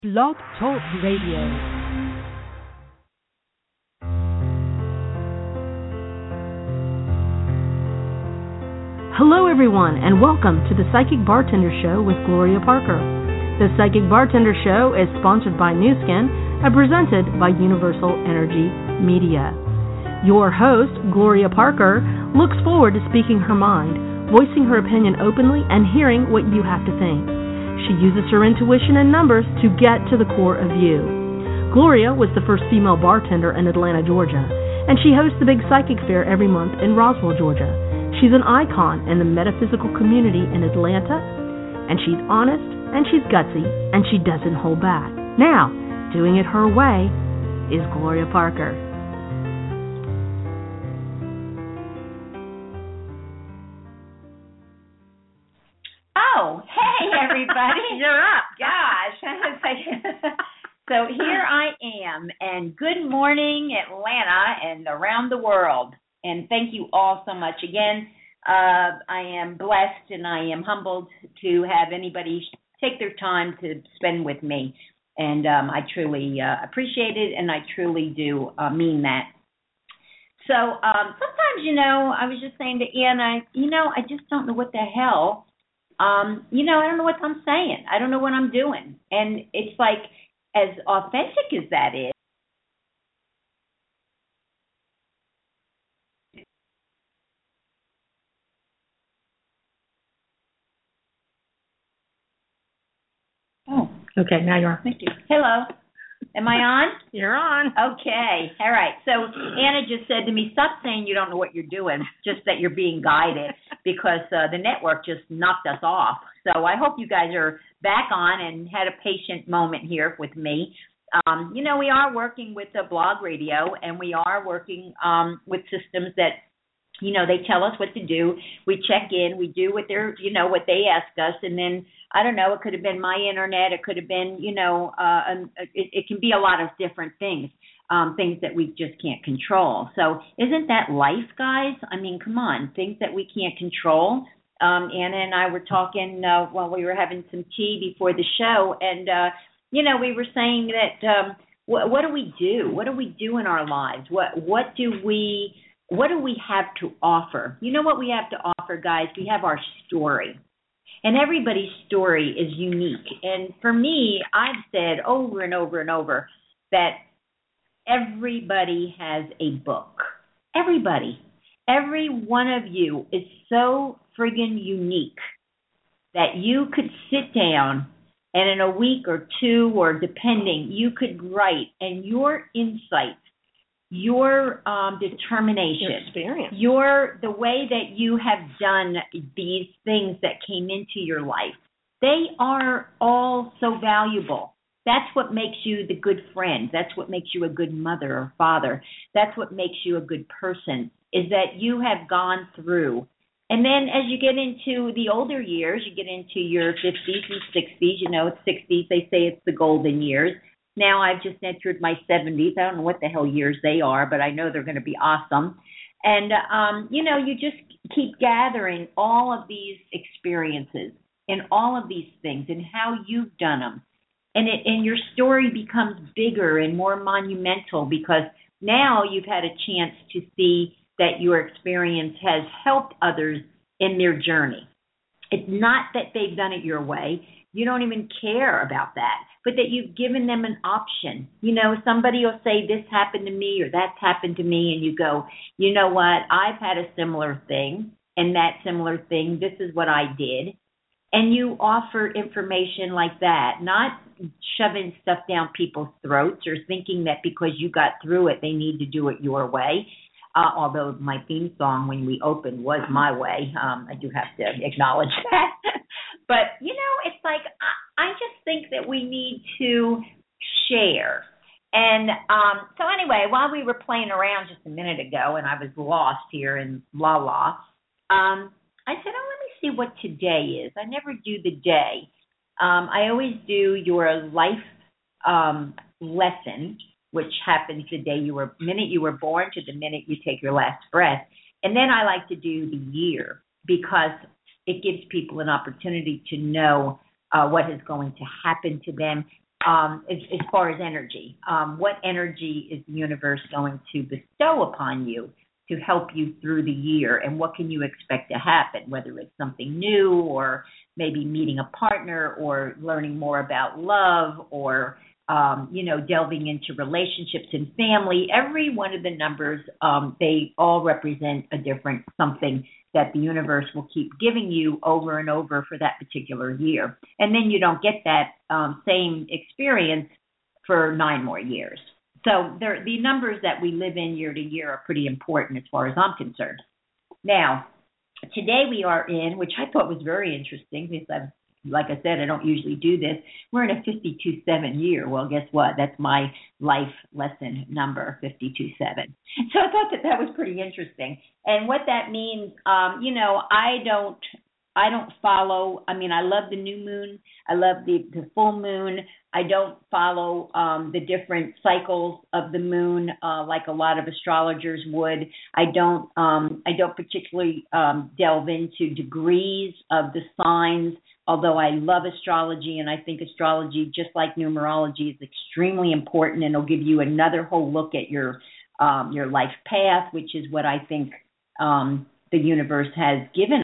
Blog Talk Radio. Hello everyone, and welcome to the Psychic Bartender Show with Gloria Parker. The Psychic Bartender Show is sponsored by Nu Skin and presented by Universal Energy Media. Your host, Gloria Parker, looks forward to speaking her mind, voicing her opinion openly, and hearing what you have to think. She uses her intuition and numbers to get to the core of you. Gloria was the first female bartender in Atlanta, Georgia, and she hosts the Big Psychic Fair every month in Roswell, Georgia. She's an icon in the metaphysical community in Atlanta, and she's honest, and she's gutsy, and she doesn't hold back. Now, doing it her way is Gloria Parker. Oh, hey, everybody. You're up. Gosh. So here I am, and good morning, Atlanta, and around the world. And thank you all so much. Again, I am blessed and I am humbled to have anybody take their time to spend with me. And I truly appreciate it, and I truly do mean that. So sometimes, I was just saying to Anna, I just don't know what the hell. I don't know what I'm saying. I don't know what I'm doing. And it's like, as authentic as that is, Okay, now you're on. thank you. Hello. Am I on? You're on. Okay. All right. So Anna just said to me, stop saying you don't know what you're doing, just that you're being guided, because the network just knocked us off. So I hope you guys are back on and had a patient moment here with me. We are working with the blog radio, and we are working with systems that, they tell us what to do. We check in, we do what they're, what they ask us, and then, I don't know, it could have been my internet, it could have been, it can be a lot of different things, things that we just can't control. So isn't that life, guys? I mean, come on, things that we can't control. Anna and I were talking while we were having some tea before the show, and, we were saying that what do we do? What do we do in our lives? What do we have to offer? You know what we have to offer, guys? We have our story. And everybody's story is unique. And for me, I've said over and over and over that everybody has a book. Everybody. Every one of you is so friggin' unique that you could sit down and in a week or two, or depending, you could write, and your insights, your determination, your experience, the way that you have done these things that came into your life, they are all so valuable. That's what makes you the good friend. That's what makes you a good mother or father. That's what makes you a good person, is that you have gone through. And then as you get into the older years, you get into your 50s and 60s, 60s, they say it's the golden years. Now I've just entered my 70s. I don't know what the hell years they are, but I know they're going to be awesome. And, you just keep gathering all of these experiences and all of these things and how you've done them. And your story becomes bigger and more monumental, because now you've had a chance to see that your experience has helped others in their journey. It's not that they've done it your way. You don't even care about that, but that you've given them an option. Somebody will say, this happened to me or that's happened to me, and you go, you know what, I've had a similar thing, and that similar thing, this is what I did. And you offer information like that, not shoving stuff down people's throats or thinking that because you got through it, they need to do it your way. Although my theme song when we opened was my way. I do have to acknowledge that. But, it's like I just think that we need to share. And so anyway, while we were playing around just a minute ago and I was lost here in La La, I said, let me see what today is. I never do the day. I always do your life lesson, which happens the minute you were born to the minute you take your last breath. And then I like to do the year, because it gives people an opportunity to know what is going to happen to them as far as energy. What energy is the universe going to bestow upon you to help you through the year, and what can you expect to happen, whether it's something new or maybe meeting a partner or learning more about love or, delving into relationships and family. Every one of the numbers, they all represent a different something that the universe will keep giving you over and over for that particular year. And then you don't get that same experience for 9 more years. So the numbers that we live in year to year are pretty important as far as I'm concerned. Now, today we are in, which I thought was very interesting because like I said, I don't usually do this. We're in a 52-7 year. Well, guess what? That's my life lesson number, 52-7. So I thought that was pretty interesting. And what that means, I don't follow. I mean, I love the new moon. I love the full moon. I don't follow the different cycles of the moon like a lot of astrologers would. I don't particularly delve into degrees of the signs, although I love astrology, and I think astrology, just like numerology, is extremely important, and it'll give you another whole look at your life path, which is what I think the universe has given.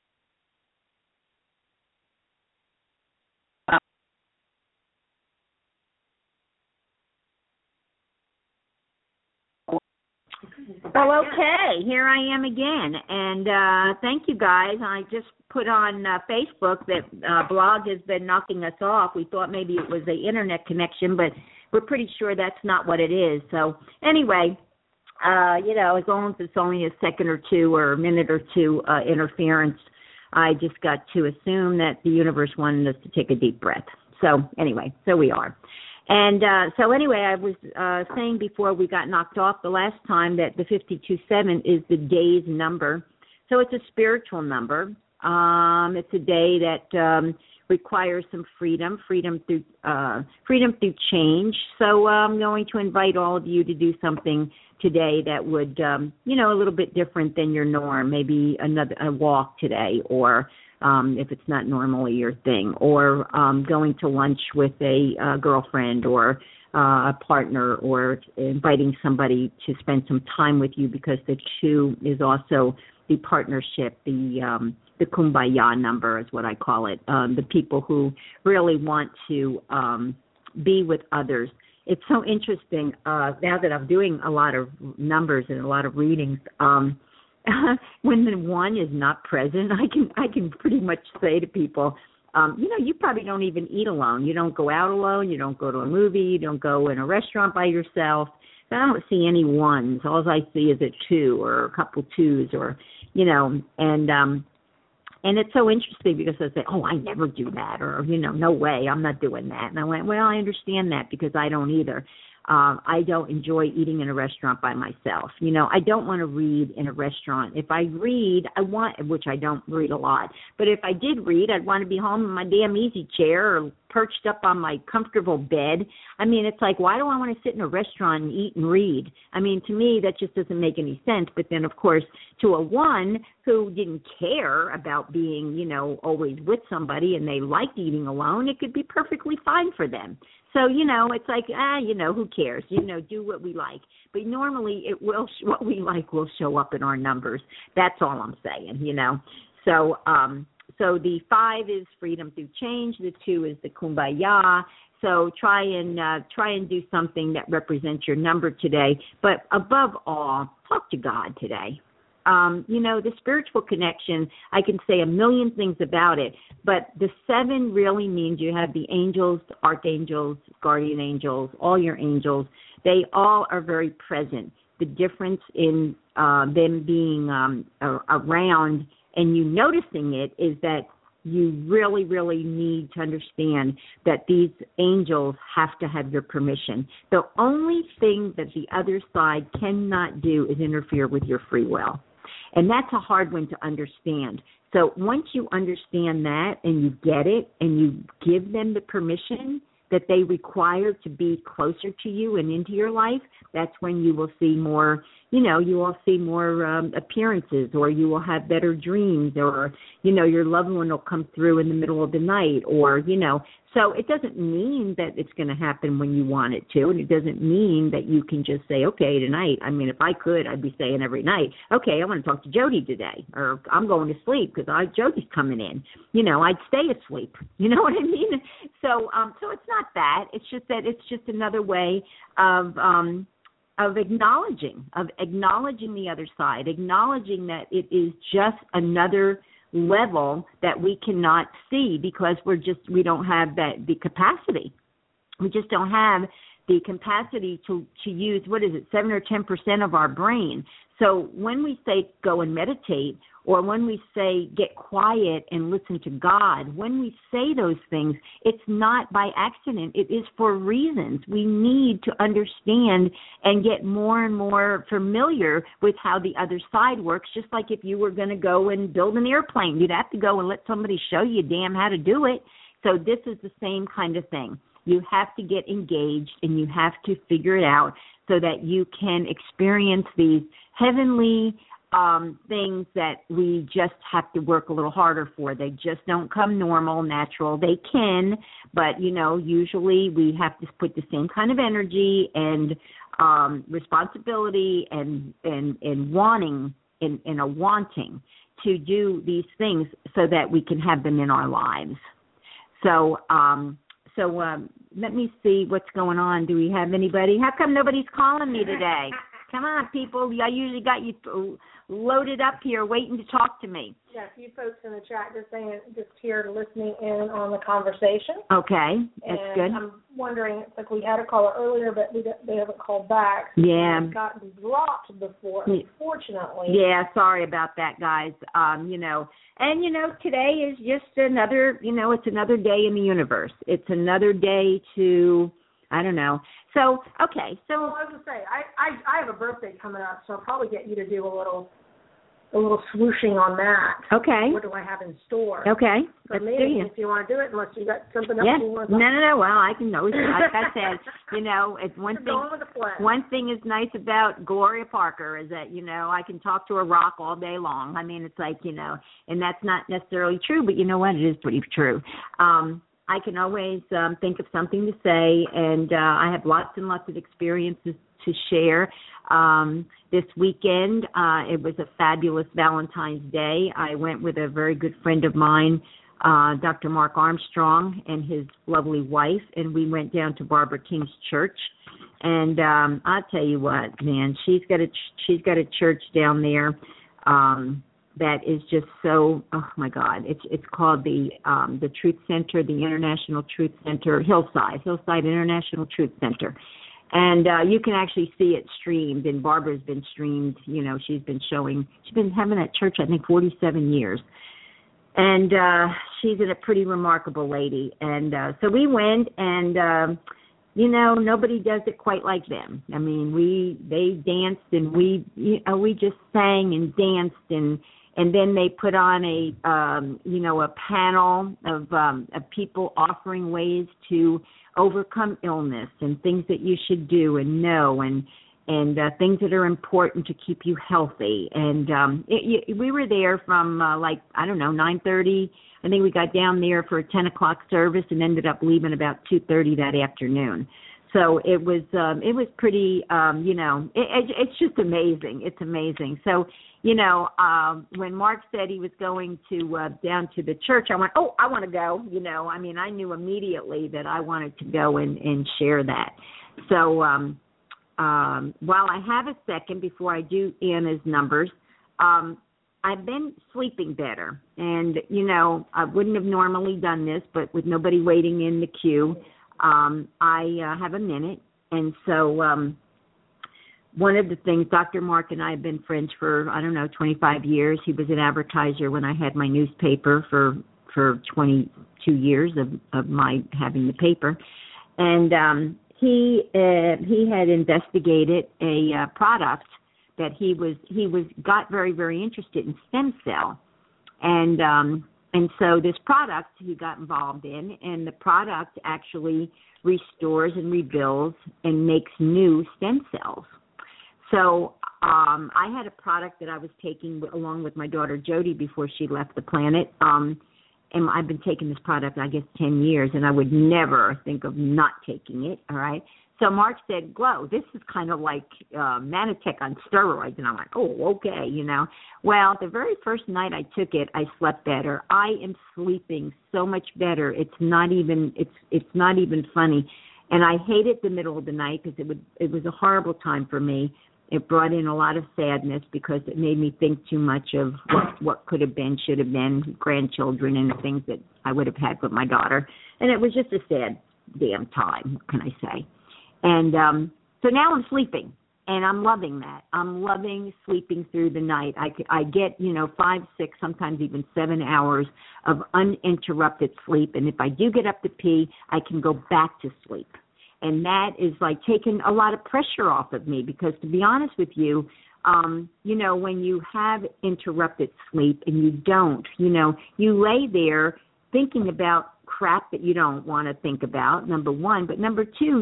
Oh, okay. Here I am again. And thank you, guys. I just put on Facebook that blog has been knocking us off. We thought maybe it was the internet connection, but we're pretty sure that's not what it is. So anyway, as long as it's only a second or two or a minute or two interference, I just got to assume that the universe wanted us to take a deep breath. So anyway, so we are. And so anyway, I was saying before we got knocked off the last time that the 52-7 is the day's number. So it's a spiritual number. It's a day that requires some freedom through change. So I'm going to invite all of you to do something today that would, a little bit different than your norm. Maybe a walk today, or if it's not normally your thing, or going to lunch with a girlfriend or a partner, or inviting somebody to spend some time with you, because the 2 is also the partnership, the kumbaya number is what I call it, the people who really want to be with others. It's so interesting now that I'm doing a lot of numbers and a lot of readings. When the 1 is not present, I can pretty much say to people, you probably don't even eat alone. You don't go out alone. You don't go to a movie. You don't go in a restaurant by yourself. I don't see any 1s. All I see is a 2 or a couple 2s, or and it's so interesting because I say, I never do that, or no way, I'm not doing that. And I went, well, I understand that because I don't either. I don't enjoy eating in a restaurant by myself. I don't want to read in a restaurant. If I read, which I don't read a lot, but if I did read, I'd want to be home in my damn easy chair or perched up on my comfortable bed. I mean, it's like, why do I want to sit in a restaurant and eat and read? I mean, to me, that just doesn't make any sense. But then, of course, to a 1 who didn't care about being, always with somebody, and they liked eating alone, it could be perfectly fine for them. So, it's like, who cares? Do what we like. But normally what we like will show up in our numbers. That's all I'm saying, So the 5 is freedom through change. The 2 is the kumbaya. So try and do something that represents your number today. But above all, talk to God today. The spiritual connection, I can say a million things about it, but the 7 really means you have the angels, archangels, guardian angels, all your angels. They all are very present. The difference in them being around and you noticing it is that you really, really need to understand that these angels have to have your permission. The only thing that the other side cannot do is interfere with your free will. And that's a hard one to understand. So once you understand that and you get it and you give them the permission that they require to be closer to you and into your life, that's when you will see more, you will see more appearances, or you will have better dreams, or, your loved one will come through in the middle of the night, or, So it doesn't mean that it's going to happen when you want it to, and it doesn't mean that you can just say, okay, tonight. I mean, if I could, I'd be saying every night, okay, I want to talk to Jody today, or I'm going to sleep because Jody's coming in. You know, I'd stay asleep. You know what I mean? So it's not that. It's just that it's just another way of acknowledging the other side, acknowledging that it is just another level that we cannot see because we don't have the capacity. We just don't have the capacity to use, 7 or 10% of our brain. So when we say go and meditate, or when we say get quiet and listen to God, when we say those things, it's not by accident. It is for reasons. We need to understand and get more and more familiar with how the other side works, just like if you were going to go and build an airplane. You'd have to go and let somebody show you damn how to do it. So this is the same kind of thing. You have to get engaged and you have to figure it out so that you can experience these heavenly things that we just have to work a little harder for. They just don't come normal, natural. They can, but, you know, usually we have to put the same kind of energy and responsibility and wanting, in a wanting to do these things so that we can have them in our lives. So let me see what's going on. Do we have anybody? How come nobody's calling me today? Come on, people. I usually got you loaded up here waiting to talk to me. Yeah, a few folks in the chat just here listening in on the conversation. Okay, that's good. I'm wondering, it's like we had a caller earlier, but they haven't called back. Yeah. It's gotten dropped before, unfortunately. Yeah, sorry about that, guys. Today is just another, it's another day in the universe. It's another day to, I don't know. So, okay. So, well, I was going to say, I have a birthday coming up, so I'll probably get you to do a little swooshing on that. Okay. What do I have in store? Okay. For me, if you want to do it, unless you got something else you want to do. No. Well, I can always, like I said, it's one thing. Going with the flow. One thing is nice about Gloria Parker is that, I can talk to a rock all day long. I mean, it's like, and that's not necessarily true, but you know what? It is pretty true. I can always think of something to say, and I have lots and lots of experiences to share. This weekend, it was a fabulous Valentine's Day. I went with a very good friend of mine, Dr. Mark Armstrong, and his lovely wife, and we went down to Barbara King's church. And I'll tell you what, man, she's got a church down there that is just so, oh my God, it's called the Truth Center, the International Truth Center, Hillside International Truth Center. And you can actually see it streamed, and Barbara's been streamed, she's been having that church, I think, 47 years. And she's a pretty remarkable lady. And so we went, and, nobody does it quite like them. I mean, they danced, and we just sang and danced, and then they put on a panel of people offering ways to overcome illness and things that you should do and know and things that are important to keep you healthy. And we were there from 9:30. I think we got down there for a 10 o'clock service and ended up leaving about 2:30 that afternoon. So it was pretty, it's just amazing. It's amazing. So, when Mark said he was going to down to the church, I went, oh, I want to go. I knew immediately that I wanted to go and share that. So while I have a second before I do Anna's numbers, I've been sleeping better. And, I wouldn't have normally done this, but with nobody waiting in the queue, I have a minute. And so one of the things, Dr. Mark and I have been friends for, 25 years. He was an advertiser when I had my newspaper for 22 years of my having the paper. And he had investigated a product that he got very, very interested in, stem cell. And so this product he got involved in, and the product actually restores and rebuilds and makes new stem cells. So I had a product that I was taking along with my daughter Jody before she left the planet, and I've been taking this product, I guess, 10 years, and I would never think of not taking it, all right? So Mark said, Glow, this is kind of like Manitech on steroids. And I'm like, oh, okay, you know. Well, the very first night I took it, I slept better. I am sleeping so much better. It's not even funny. And I hated the middle of the night because it was a horrible time for me. It brought in a lot of sadness because it made me think too much of what could have been, should have been, grandchildren and the things that I would have had with my daughter. And it was just a sad damn time, what can I say? And so now I'm sleeping, and I'm loving that. I'm loving sleeping through the night. I get, 5, 6, sometimes even 7 hours of uninterrupted sleep. And if I do get up to pee, I can go back to sleep. And that is like taking a lot of pressure off of me because, to be honest with you, when you have interrupted sleep and you don't, you lay there thinking about crap that you don't want to think about, number one. But number two,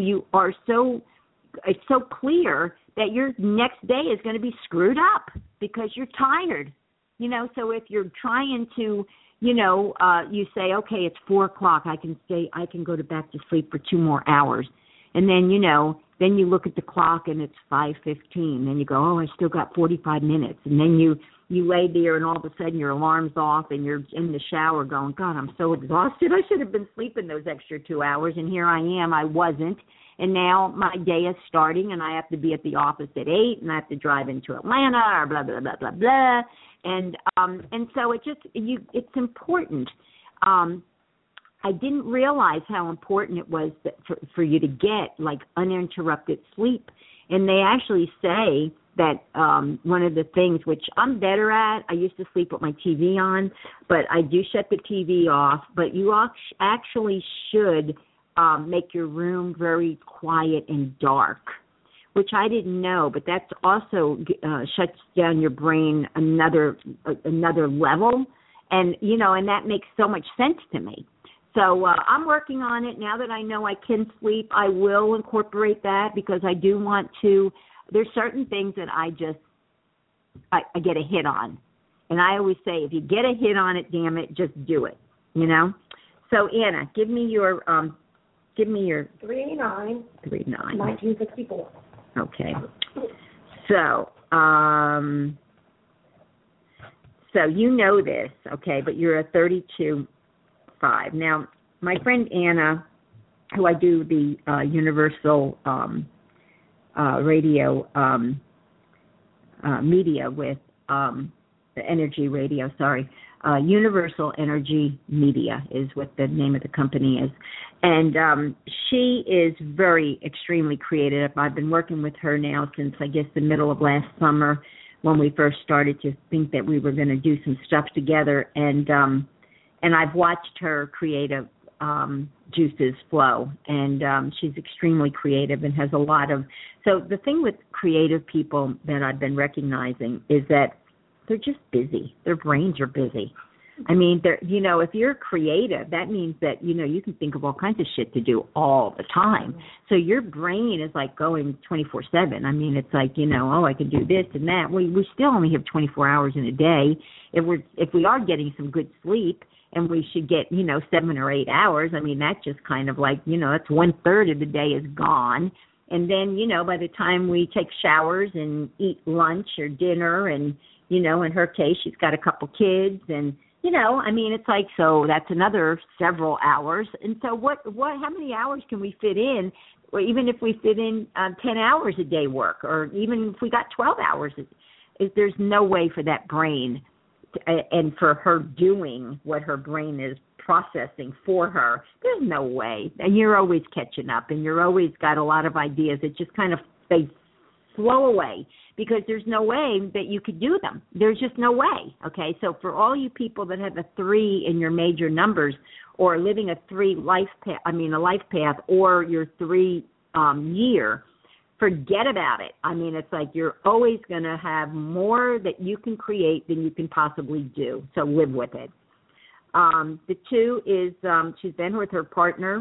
it's so clear that your next day is going to be screwed up because you're tired. So if you're trying to, you say, okay, it's 4:00. I can go back to sleep for 2 more hours. And then, then you look at the clock and it's 5:15. Then you go, oh, I still got 45 minutes. And then you lay there and all of a sudden your alarm's off and you're in the shower going, God, I'm so exhausted. I should have been sleeping those extra 2 hours. And here I am. I wasn't. And now my day is starting and I have to be at the office at 8 and I have to drive into Atlanta or blah, blah, blah, blah, blah. And so it's important. I didn't realize how important it was for you to get like uninterrupted sleep. And they actually say that one of the things which I'm better at, I used to sleep with my TV on, but I do shut the TV off. But you actually should make your room very quiet and dark, which I didn't know. But that's also shuts down your brain another level. And, and that makes so much sense to me. So I'm working on it. Now that I know I can sleep, I will incorporate that because I do want to. There's certain things that I get a hit on. And I always say, if you get a hit on it, damn it, just do it, So, Anna, give me your 389. 1964. Okay. So this, okay, but you're a 32.5. Now, my friend Anna, who I do the Universal radio media with, the Energy Radio, Universal Energy Media is what the name of the company is. And she is extremely creative. I've been working with her now since, I guess, the middle of last summer when we first started to think that we were going to do some stuff together. And I've watched her creative juices flow, and she's extremely creative and has a lot of. So the thing with creative people that I've been recognizing is that they're just busy. Their brains are busy. I mean, if you're creative, that means that, you can think of all kinds of shit to do all the time. So your brain is like going 24/7. I mean, it's like, I can do this and that. We still only have 24 hours in a day. If we are getting some good sleep, and we should get, 7 or 8 hours. I mean, that's just kind of like, that's 1/3 of the day is gone. And then, by the time we take showers and eat lunch or dinner and, in her case, she's got a couple kids and, I mean, it's like, so that's another several hours. And so how many hours can we fit in? Or even if we fit in 10 hours a day work, or even if we got 12 hours, there's no way for that brain and for her doing what her brain is processing for her, there's no way. And you're always catching up, and you're always got a lot of ideas that just kind of they flow away because there's no way that you could do them. There's just no way, okay? So for all you people that have a 3 in your major numbers or living a life path or your 3 year, forget about it. I mean, it's like you're always going to have more that you can create than you can possibly do. So live with it. The 2 is she's been with her partner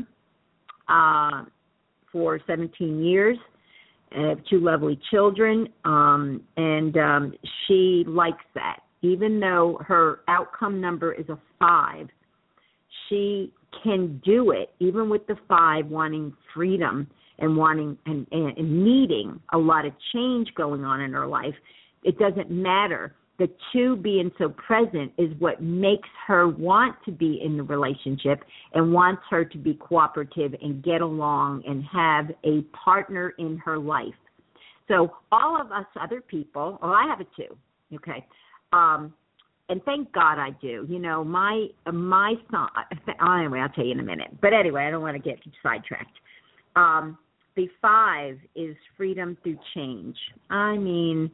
for 17 years. I have 2 lovely children, and she likes that. Even though her outcome number is a 5, she can do it, even with the 5 wanting freedom and wanting and needing a lot of change going on in her life. It doesn't matter. The 2 being so present is what makes her want to be in the relationship and wants her to be cooperative and get along and have a partner in her life. So all of us other people, I have a 2, okay, and thank God I do. You know, my son, anyway, I'll tell you in a minute. But anyway, I don't want to get sidetracked. The 5 is freedom through change. I mean,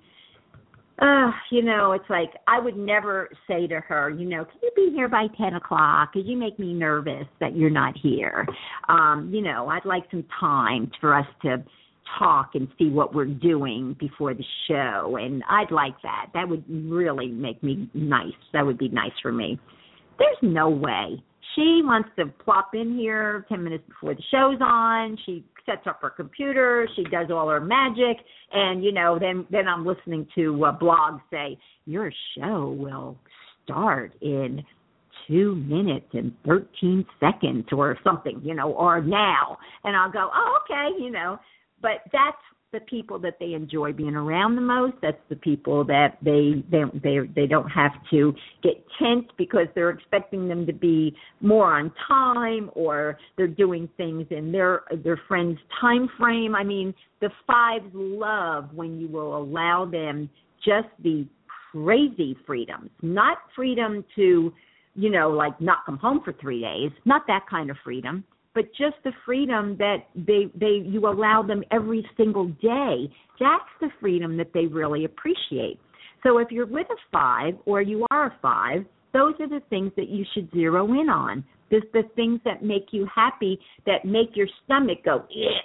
you know, it's like I would never say to her, you know, can you be here by 10 o'clock? Because you make me nervous that you're not here. You know, I'd like some time for us to talk and see what we're doing before the show, and I'd like that. That would really make me nice. That would be nice for me. There's no way. She wants to plop in here 10 minutes before the show's on. She sets up her computer. She does all her magic, and, you know, then I'm listening to blogs say, your show will start in 2 minutes and 13 seconds or something, you know, or now. And I'll go, oh, okay, you know. But that's the people that they enjoy being around the most. That's the people that they don't have to get tense because they're expecting them to be more on time, or they're doing things in their friend's time frame. I mean, the 5s love when you will allow them just the crazy freedoms, not freedom to, you know, like not come home for 3 days, not that kind of freedom, but just the freedom that you allow them every single day. That's the freedom that they really appreciate. So if you're with a 5 or you are a 5, those are the things that you should zero in on. The things that make you happy, that make your stomach go,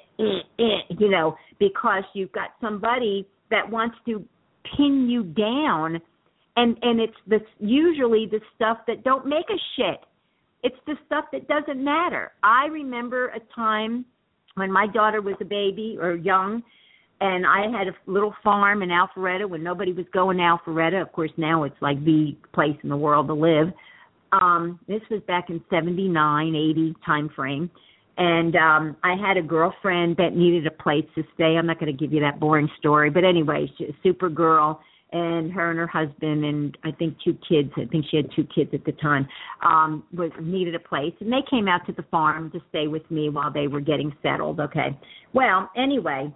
you know, because you've got somebody that wants to pin you down, and it's usually the stuff that don't make a shit. It's the stuff that doesn't matter. I remember a time when my daughter was a baby or young, and I had a little farm in Alpharetta when nobody was going to Alpharetta. Of course, now it's like the place in the world to live. This was back in 79, 80 time frame. And I had a girlfriend that needed a place to stay. I'm not going to give you that boring story. But anyway, she's a super girl. And her and her husband and I think 2 kids, I think she had 2 kids at the time, needed a place. And they came out to the farm to stay with me while they were getting settled, okay. Well, anyway,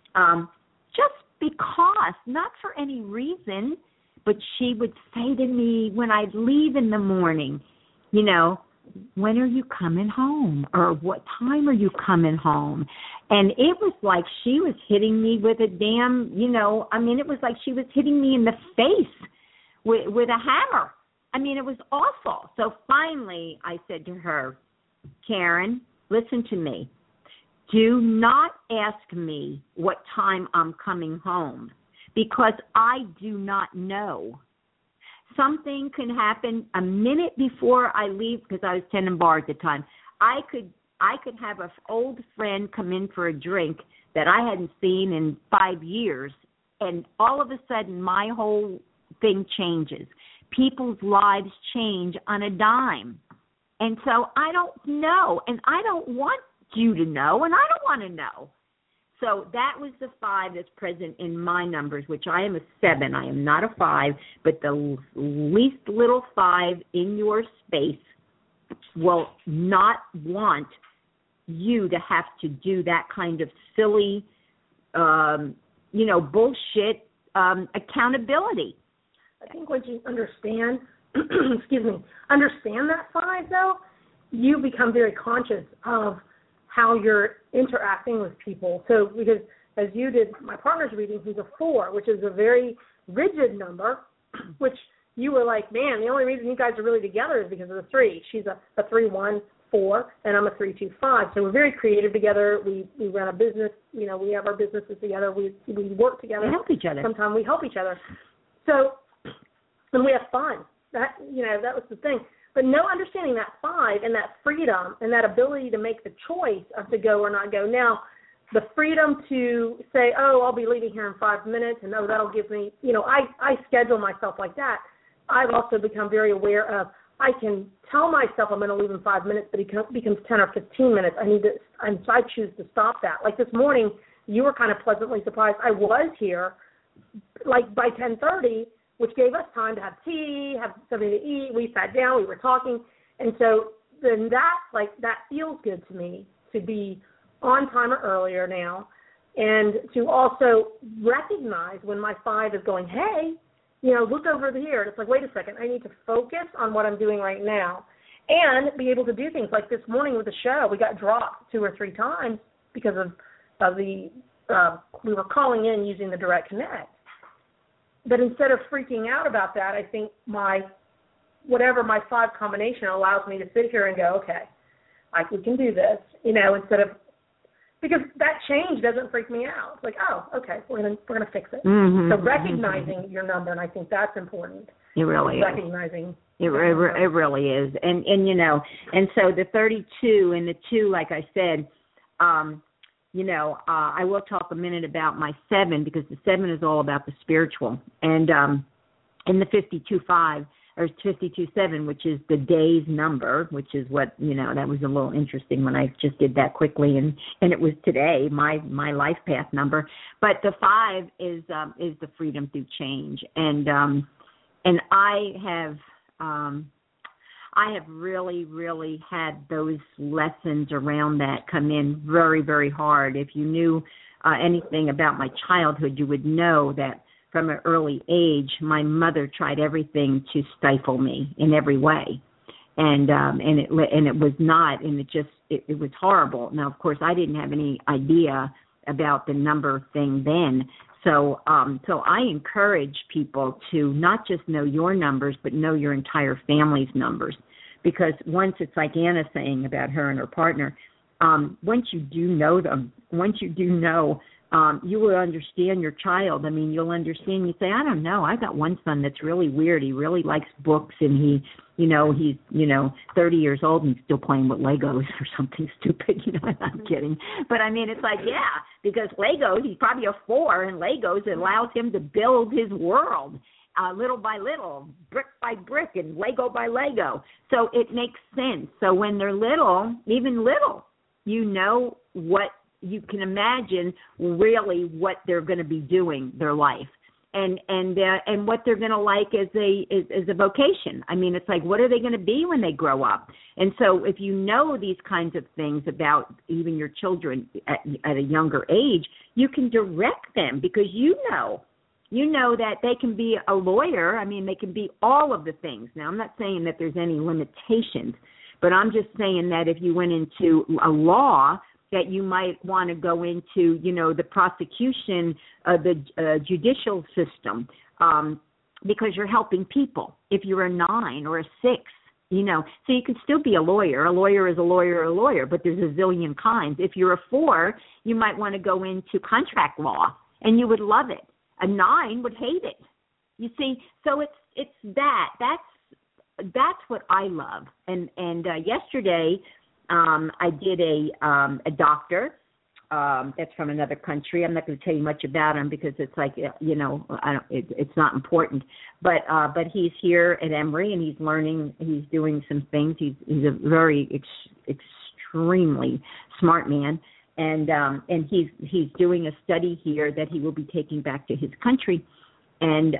just because, not for any reason, but she would say to me when I'd leave in the morning, you know, when are you coming home? Or what time are you coming home? And it was like she was hitting me with a damn, you know, I mean, it was like she was hitting me in the face with a hammer. I mean, it was awful. So finally I said to her, Karen, listen to me. Do not ask me what time I'm coming home, because I do not know. Something can happen a minute before I leave, because I was tending bar at the time. I could have an old friend come in for a drink that I hadn't seen in 5 years, and all of a sudden my whole thing changes. People's lives change on a dime. And so I don't know, and I don't want you to know, and I don't want to know. So that was the 5 that's present in my numbers, which I am a 7. I am not a 5, but the least little 5 in your space will not want you to have to do that kind of silly, bullshit accountability. I think once you understand, understand that 5, though, you become very conscious of how you're interacting with people. So because as you did my partner's reading, who's a 4, which is a very rigid number, which you were like, man, the only reason you guys are really together is because of the 3. She's a 3-1-4, and I'm a 3-2-5. So we're very creative together. We run a business. You know, we have our businesses together. We work together. We help each other. Sometimes we help each other. So, and we have fun. That was the thing. But no understanding that 5 and that freedom and that ability to make the choice of to go or not go. Now, the freedom to say, oh, I'll be leaving here in 5 minutes, and that'll give me, I schedule myself like that. I've also become very aware of, I can tell myself I'm going to leave in 5 minutes, but it becomes 10 or 15 minutes. I choose to stop that. Like this morning, you were kind of pleasantly surprised. I was here, like by 10:30, which gave us time to have tea, have something to eat. We sat down, we were talking, and so then that feels good to me to be on time or earlier now, and to also recognize when my 5 is going, hey, look over here. And it's like, wait a second, I need to focus on what I'm doing right now and be able to do things like this morning with the show. We got dropped 2 or 3 times because of the we were calling in using the Direct Connect. But instead of freaking out about that, I think whatever my 5 combination allows me to sit here and go, okay, we can do this, instead of, because that change doesn't freak me out. It's like, oh, okay, we're gonna fix it. Mm-hmm. So recognizing your number, and I think that's important. It really is. Recognizing. It really is, and and so the 32 and the 2, like I said, I will talk a minute about my 7, because the 7 is all about the spiritual, and in the 52-5. Or 52-7, which is the day's number, which is what, that was a little interesting when I just did that quickly, and it was today, my life path number. But the 5 is the freedom through change, and I have really, really had those lessons around that come in very, very hard. If you knew anything about my childhood, you would know that from an early age, my mother tried everything to stifle me in every way, and it was not, and it was horrible. Now, of course, I didn't have any idea about the number thing then, so I encourage people to not just know your numbers, but know your entire family's numbers, because once, it's like Anna saying about her and her partner, once you do know them, you will understand your child. I mean, you'll understand. You say, I don't know. I got one son that's really weird. He really likes books, and he's 30 years old and he's still playing with Legos or something stupid. I'm kidding. But I mean, it's like, yeah, because Legos, he's probably a 4, and Legos allows him to build his world little by little, brick by brick, and Lego by Lego. So it makes sense. So when they're little, even little, what you can imagine really what they're going to be doing their life, and what they're going to like as a vocation. I mean, it's like, what are they going to be when they grow up? And so if you know these kinds of things about even your children at a younger age, you can direct them, because you know that they can be a lawyer. I mean, they can be all of the things. Now, I'm not saying that there's any limitations, but I'm just saying that if you went into a law, that you might want to go into, the prosecution, the judicial system, because you're helping people. If you're a 9 or a 6, so you can still be a lawyer. A lawyer is a lawyer, but there's a zillion kinds. If you're a 4, you might want to go into contract law, and you would love it. A 9 would hate it. You see, so it's that. That's what I love. And yesterday, I did a doctor that's from another country. I'm not going to tell you much about him, because it's like, it's not important. But he's here at Emory, and he's learning. He's doing some things. He's a very extremely smart man, and he's doing a study here that he will be taking back to his country, and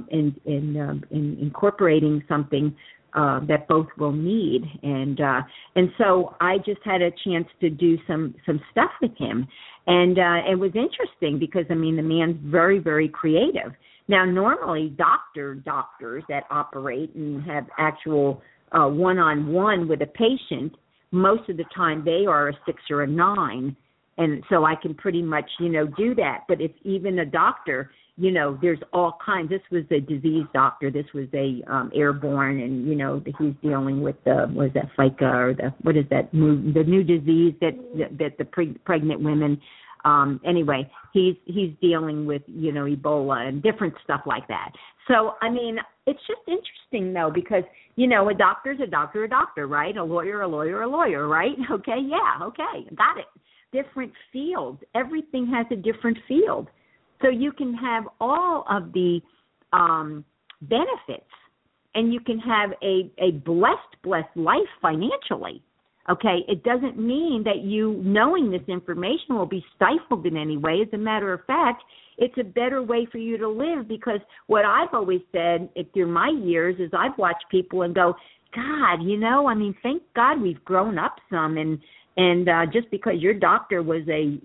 incorporating something that both will need, and so I just had a chance to do some stuff with him, and it was interesting, because I mean, the man's very, very creative. Now, normally doctors that operate and have actual one-on-one with a patient, most of the time they are a 6 or a 9, and so I can pretty much do that. But if even a doctor, there's all kinds. This was a disease doctor. This was a airborne, and he's dealing with what is that, FICA, or the new disease that the pregnant women. Anyway, he's dealing with Ebola and different stuff like that. So I mean, it's just interesting though, because a doctor's a doctor, right? A lawyer, right? Okay, yeah, okay, got it. Different fields. Everything has a different field. So you can have all of the benefits and you can have a blessed life financially. Okay, it doesn't mean that you knowing this information will be stifled in any way. As a matter of fact, it's a better way for you to live, because what I've always said through my years is I've watched people and go, God, thank God we've grown up some, and just because your doctor was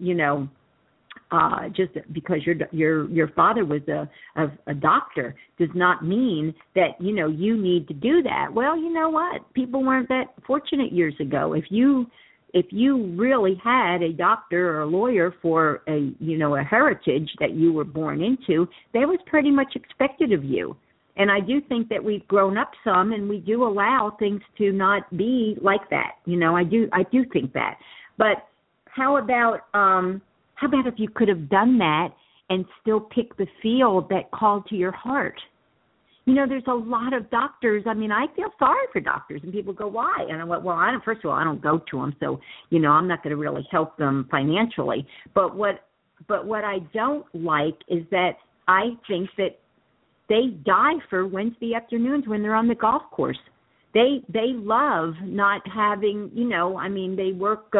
just because your father was a doctor does not mean that you need to do that. Well, you know what? People weren't that fortunate years ago. If you really had a doctor or a lawyer for a heritage that you were born into, that was pretty much expected of you. And I do think that we've grown up some, and we do allow things to not be like that. I do think that. But how about if you could have done that and still pick the field that called to your heart? There's a lot of doctors. I feel sorry for doctors, and people go, why? And I went, well, first of all, I don't go to them, so, I'm not going to really help them financially. But what I don't like is that I think that they die for Wednesday afternoons when they're on the golf course. They love not having, they work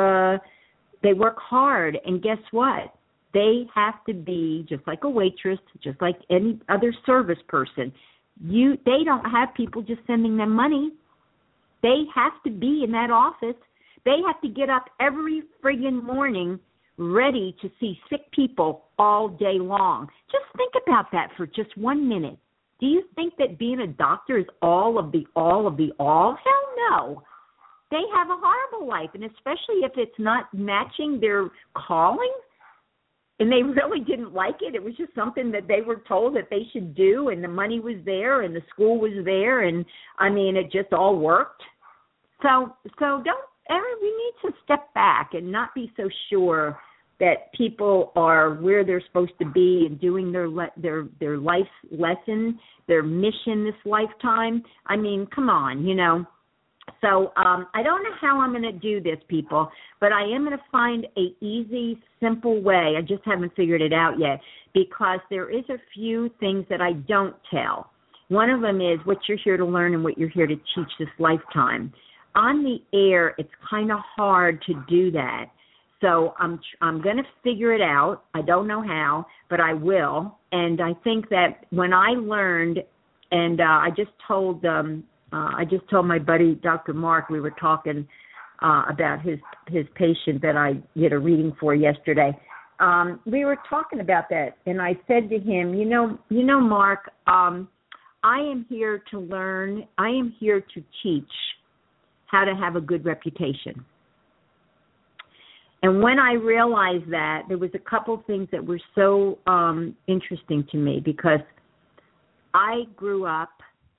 hard, and guess what? They have to be just like a waitress, just like any other service person. They don't have people just sending them money. They have to be in that office. They have to get up every friggin' morning ready to see sick people all day long. Just think about that for just 1 minute. Do you think that being a doctor is all of the all? Hell no. They have a horrible life, and especially if it's not matching their calling, and they really didn't like it. It was just something that they were told that they should do, and the money was there, and the school was there, and, it just all worked. So we need to step back and not be so sure that people are where they're supposed to be and doing their life lesson, their mission this lifetime. Come on, So I don't know how I'm going to do this, people, but I am going to find a easy, simple way. I just haven't figured it out yet, because there is a few things that I don't tell. One of them is what you're here to learn and what you're here to teach this lifetime. On the air, it's kind of hard to do that. So I'm going to figure it out. I don't know how, but I will. And I think that when I learned, and I just told my buddy, Dr. Mark, we were talking about his patient that I did a reading for yesterday. We were talking about that, and I said to him, Mark, I am here to learn. I am here to teach how to have a good reputation. And when I realized that, there was a couple things that were so interesting to me, because I grew up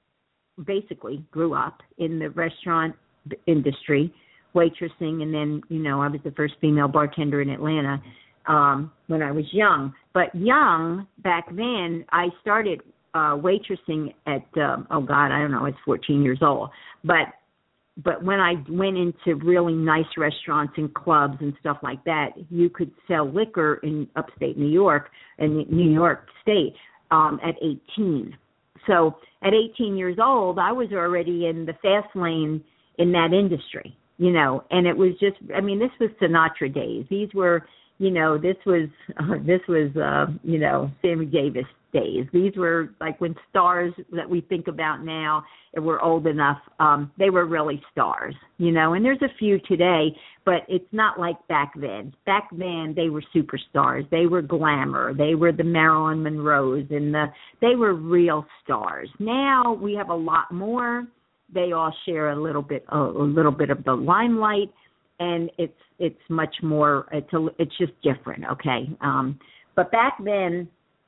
in the restaurant industry, waitressing, and then, I was the first female bartender in Atlanta when I was young. But young, back then, I started waitressing at, I was 14 years old. But when I went into really nice restaurants and clubs and stuff like that, you could sell liquor in upstate New York and New York State at 18. So at 18 years old, I was already in the fast lane in that industry, and it was just, this was Sinatra days. These were, this was Sammy Davis days. These were like when stars that we think about now, if we're old enough, they were really stars, and there's a few today, but it's not like back then. Back then, they were superstars. They were glamour. They were the Marilyn Monroes, and they were real stars. Now we have a lot more. They all share a little bit of the limelight, and it's much more. It's just different, okay. But back then,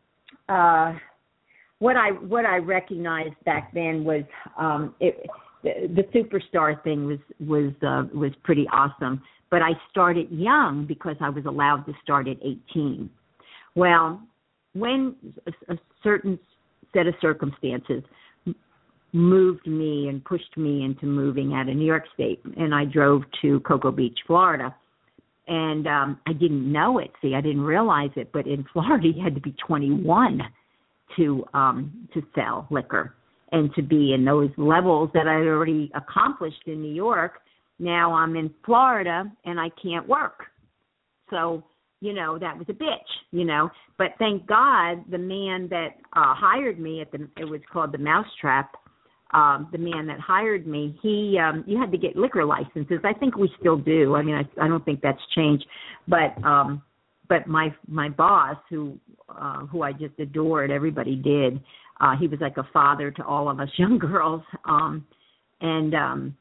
what I recognized back then was the superstar thing was pretty awesome. But I started young because I was allowed to start at 18. Well, when a certain set of circumstances moved me and pushed me into moving out of New York State, and I drove to Cocoa Beach, Florida. And I didn't know it. See, I didn't realize it. But in Florida, you had to be 21 to sell liquor. and to be in those levels that I'd already accomplished in New York. Now I'm in Florida and I can't work. So, that was a bitch, But thank God the man that hired me it was called the Mousetrap. The man that hired me, you had to get liquor licenses. I think we still do. I mean, I don't think that's changed. But my boss, who I just adored, everybody did. He was like a father to all of us young girls. And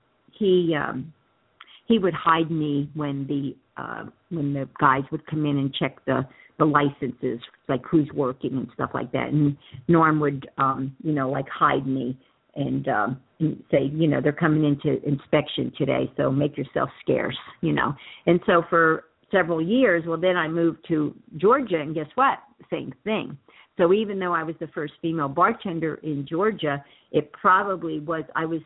he would hide me when the guys would come in and check the licenses, like who's working and stuff like that. And Norm would, like hide me and say, they're coming into inspection today, so make yourself scarce, And so for several years, then I moved to Georgia, and guess what? Same thing. So even though I was the first female bartender in Georgia, it probably was, I was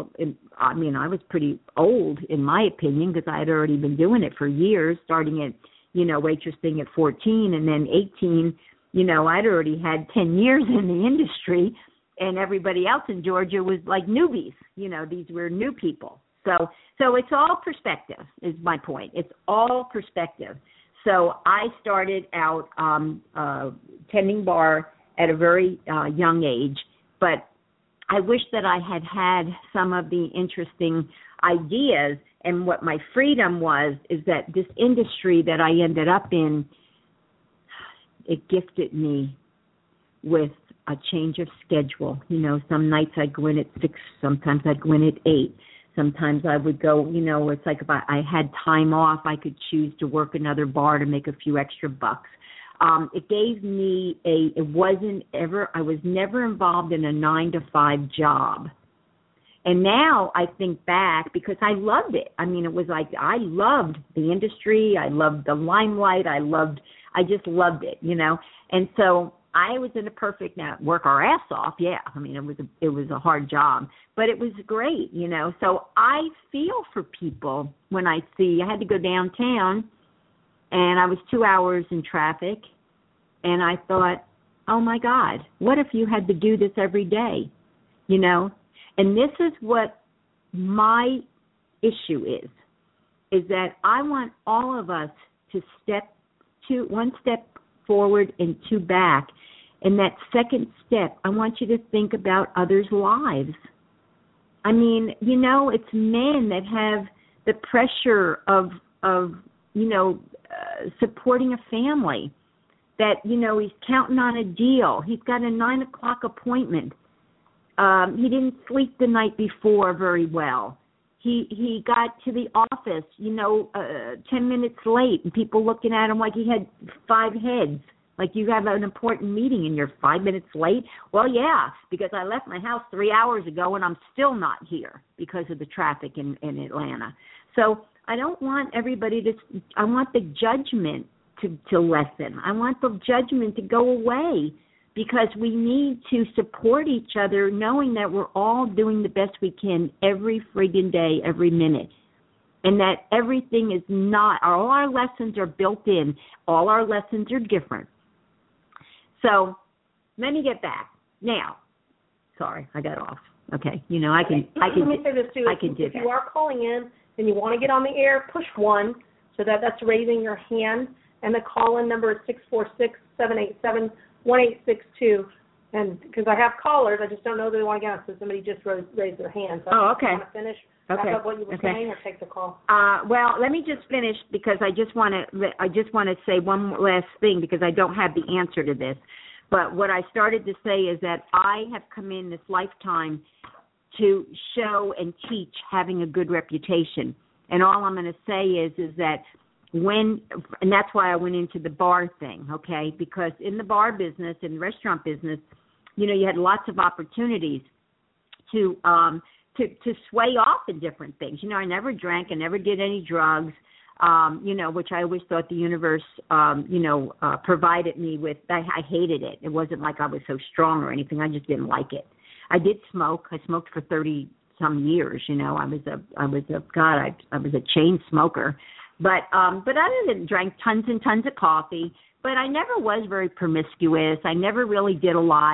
pretty old in my opinion, because I had already been doing it for years, starting at, waitressing at 14 and then 18, I'd already had 10 years in the industry, and everybody else in Georgia was like newbies. These were new people. So it's all perspective is my point. It's all perspective. So I started out tending bar at a very young age, but I wish that I had some of the interesting ideas, and what my freedom is that this industry that I ended up in, it gifted me with a change of schedule. Some nights I'd go in at 6, sometimes I'd go in at 8. Sometimes I would go, it's like if I had time off, I could choose to work another bar to make a few extra bucks. It gave me I was never involved in a 9-to-5 job. And now I think back, because I loved it. I mean, it was like I loved the industry. I loved the limelight. I just loved it, And so I was in a perfect, now work our ass off. Yeah. I mean, it was a hard job, but it was great, So I feel for people when I had to go downtown and I was 2 hours in traffic, and I thought, oh my God, what if you had to do this every day, And this is what my issue is that I want all of us to one step forward and 2 back. And that second step, I want you to think about others' lives. I mean, it's men that have the pressure of supporting a family, that, he's counting on a deal. He's got a 9:00 appointment. He didn't sleep the night before very well. He got to the office, 10 minutes late, and people looking at him like he had 5 heads. Like you have an important meeting and you're 5 minutes late. Well, yeah, because I left my house 3 hours ago and I'm still not here because of the traffic in Atlanta. So I don't want everybody I want the judgment to lessen. I want the judgment to go away, because we need to support each other, knowing that we're all doing the best we can every friggin' day, every minute. And that everything is not, all our lessons are built in. All our lessons are different. So let me get back. Now, sorry, I got off. Okay, Let me say this too. If you are calling in and you want to get on the air, push 1. So that's raising your hand. And the call-in number is 646-787-1862. And because I have callers, I just don't know that they want to get on. So somebody just raised their hand. So okay. Want to finish up what you were saying, or take the call? Well, let me just finish, because I just want to say one last thing, because I don't have the answer to this. But what I started to say is that I have come in this lifetime to show and teach having a good reputation. And all I'm going to say is that and that's why I went into the bar thing, okay? Because in the bar business, in the restaurant business, you had lots of opportunities to sway off in different things. I never drank, I never did any drugs, which I always thought the universe, provided me with. I hated it. It wasn't like I was so strong or anything. I just didn't like it. I did smoke. I smoked for 30 some years. I was a chain smoker. But I drank tons and tons of coffee. But I never was very promiscuous. I never really did a lot.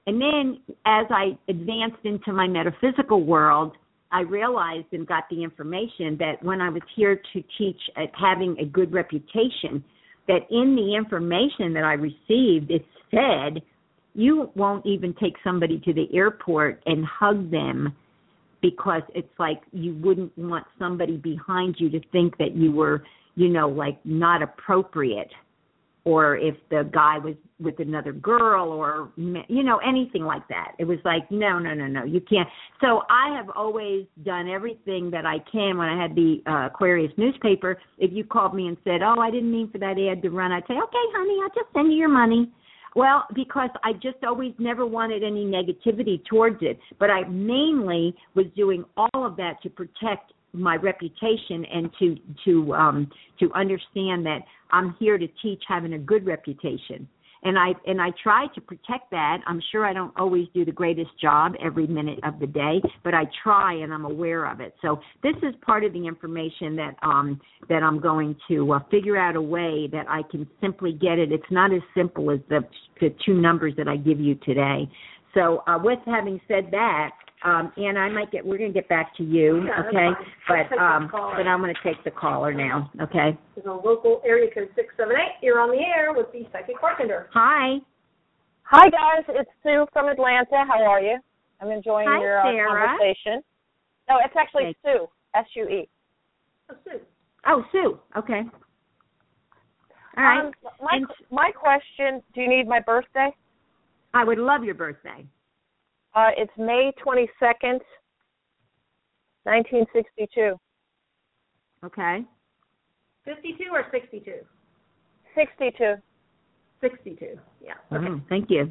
And then as I advanced into my metaphysical world, I realized and got the information that when I was here to teach at having a good reputation, that in the information that I received, it said, you won't even take somebody to the airport and hug them because it's like you wouldn't want somebody behind you to think that you were, like not appropriate, or if the guy was with another girl or, anything like that. It was like, no, you can't. So I have always done everything that I can. When I had the Aquarius newspaper, if you called me and said, oh, I didn't mean for that ad to run, I'd say, okay, honey, I'll just send you your money. Well, because I just always never wanted any negativity towards it. But I mainly was doing all of that to protect my reputation and to understand that I'm here to teach having a good reputation. And I try to protect that. I'm sure I don't always do the greatest job every minute of the day, but I try and I'm aware of it. So this is part of the information that I'm going to figure out a way that I can simply get it. It's not as simple as the two numbers that I give you today. So with having said that, Anna, we're going to get back to you, okay? But I'm going to take the caller now, okay? There's a local area code 678. You're on the air with the Psychic Bartender. Hi. Hi, guys. It's Sue from Atlanta. How are you? I'm enjoying your conversation. No, it's actually Sue, S-U-E. Oh, Sue. Oh, Sue. Okay. All right. My question, do you need my birthday? I would love your birthday. It's May 22nd, 1962. Okay. 52 or 62? 62. 62, yeah. Okay. Thank you.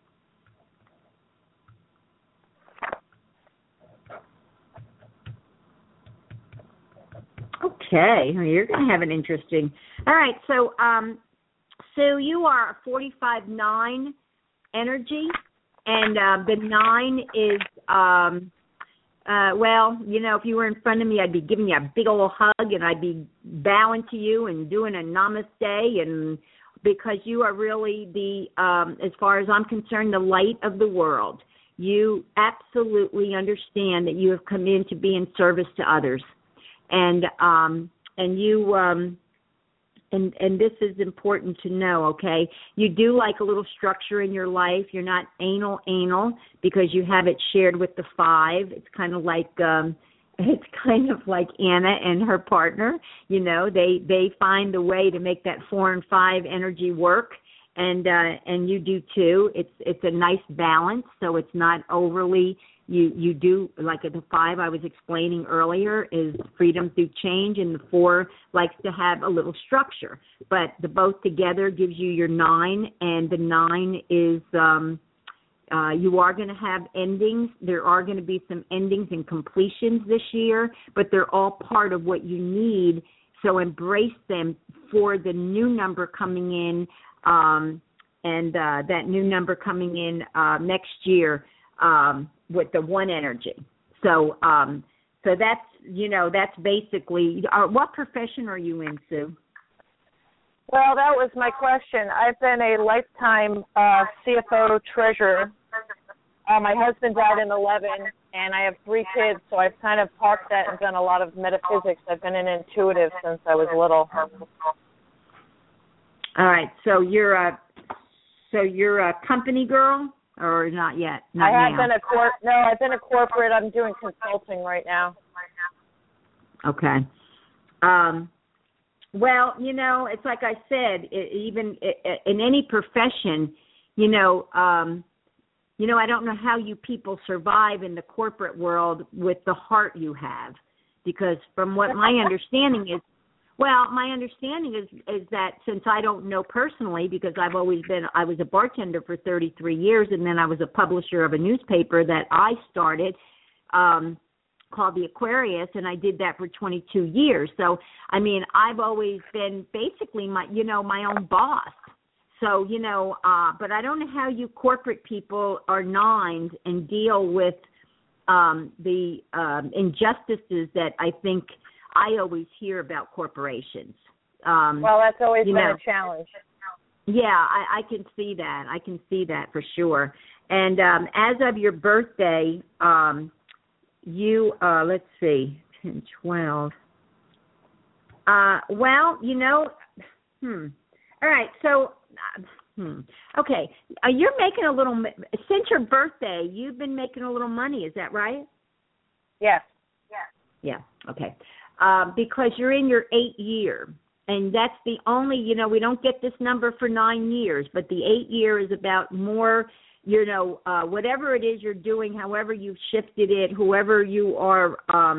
Okay, you're going to have an interesting. All right, so Sue, you are a 45-9 energy. And the 9 is, if you were in front of me, I'd be giving you a big old hug, and I'd be bowing to you and doing a namaste, and because you are really as far as I'm concerned, the light of the world. You absolutely understand that you have come in to be in service to others, and you. And this is important to know, okay? You do like a little structure in your life. You're not anal because you have it shared with the 5. It's kind of like Anna and her partner. They find a way to make that 4 and 5 energy work, and you do too. It's a nice balance, so it's not overly. You do, like the 5 I was explaining earlier is freedom through change, and the 4 likes to have a little structure. But the both together gives you your 9, and the 9 is you are going to have endings. There are going to be some endings and completions this year, but they're all part of what you need. So embrace them for the new number coming in, and that new number coming in next year. With the 1 energy. So that's basically, what profession are you in, Sue? Well, that was my question. I've been a lifetime CFO treasurer. My husband died in 11, and I have 3 kids, so I've kind of parked that and done a lot of metaphysics. I've been an intuitive since I was little. All right, so you're a company girl? Or not yet? I've been a corporate. I'm doing consulting right now. Okay. Well, it's like I said, even in any profession, I don't know how you people survive in the corporate world with the heart you have, because from what my understanding is, is that since I don't know personally, because I was a bartender for 33 years, and then I was a publisher of a newspaper that I started called The Aquarius, and I did that for 22 years. So, I've always been basically my own boss. So, but I don't know how you corporate people are 9s and deal with the injustices that I think I always hear about corporations. Well, that's always been a challenge. Yeah, I can see that. I can see that for sure. And as of your birthday, you, let's see, 10, 12. Well, you know, all right, so, okay, you're making a little, since your birthday, you've been making a little money, is that right? Yes. Yeah, okay. Because you're in your 8th year, and that's the only, you know, we don't get this number for 9 years, but the 8th year is about more, you know, whatever it is you're doing, however you've shifted it, whoever you are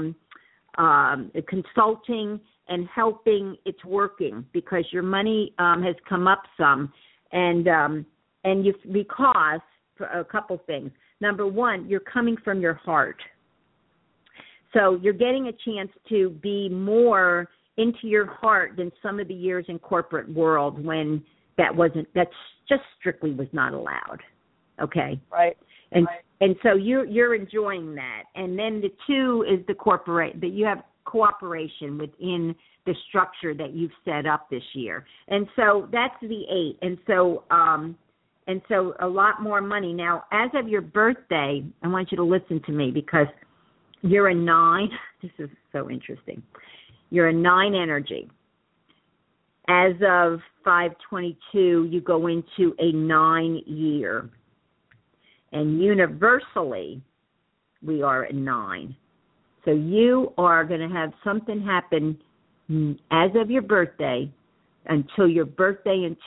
consulting and helping, it's working because your money has come up some, and you, because a couple things. Number one, you're coming from your heart, so you're getting a chance to be more into your heart than some of the years in corporate world when that's just strictly was not allowed. Okay. Right. And so you're enjoying that. And then the 2 is that you have cooperation within the structure that you've set up this year. And so that's the 8. And so a lot more money. Now, as of your birthday, I want you to listen to me because you're a 9. This is so interesting. You're a 9 energy. As of 5/22, you go into a 9 year. And universally, we are a 9. So you are going to have something happen as of your birthday until your birthday in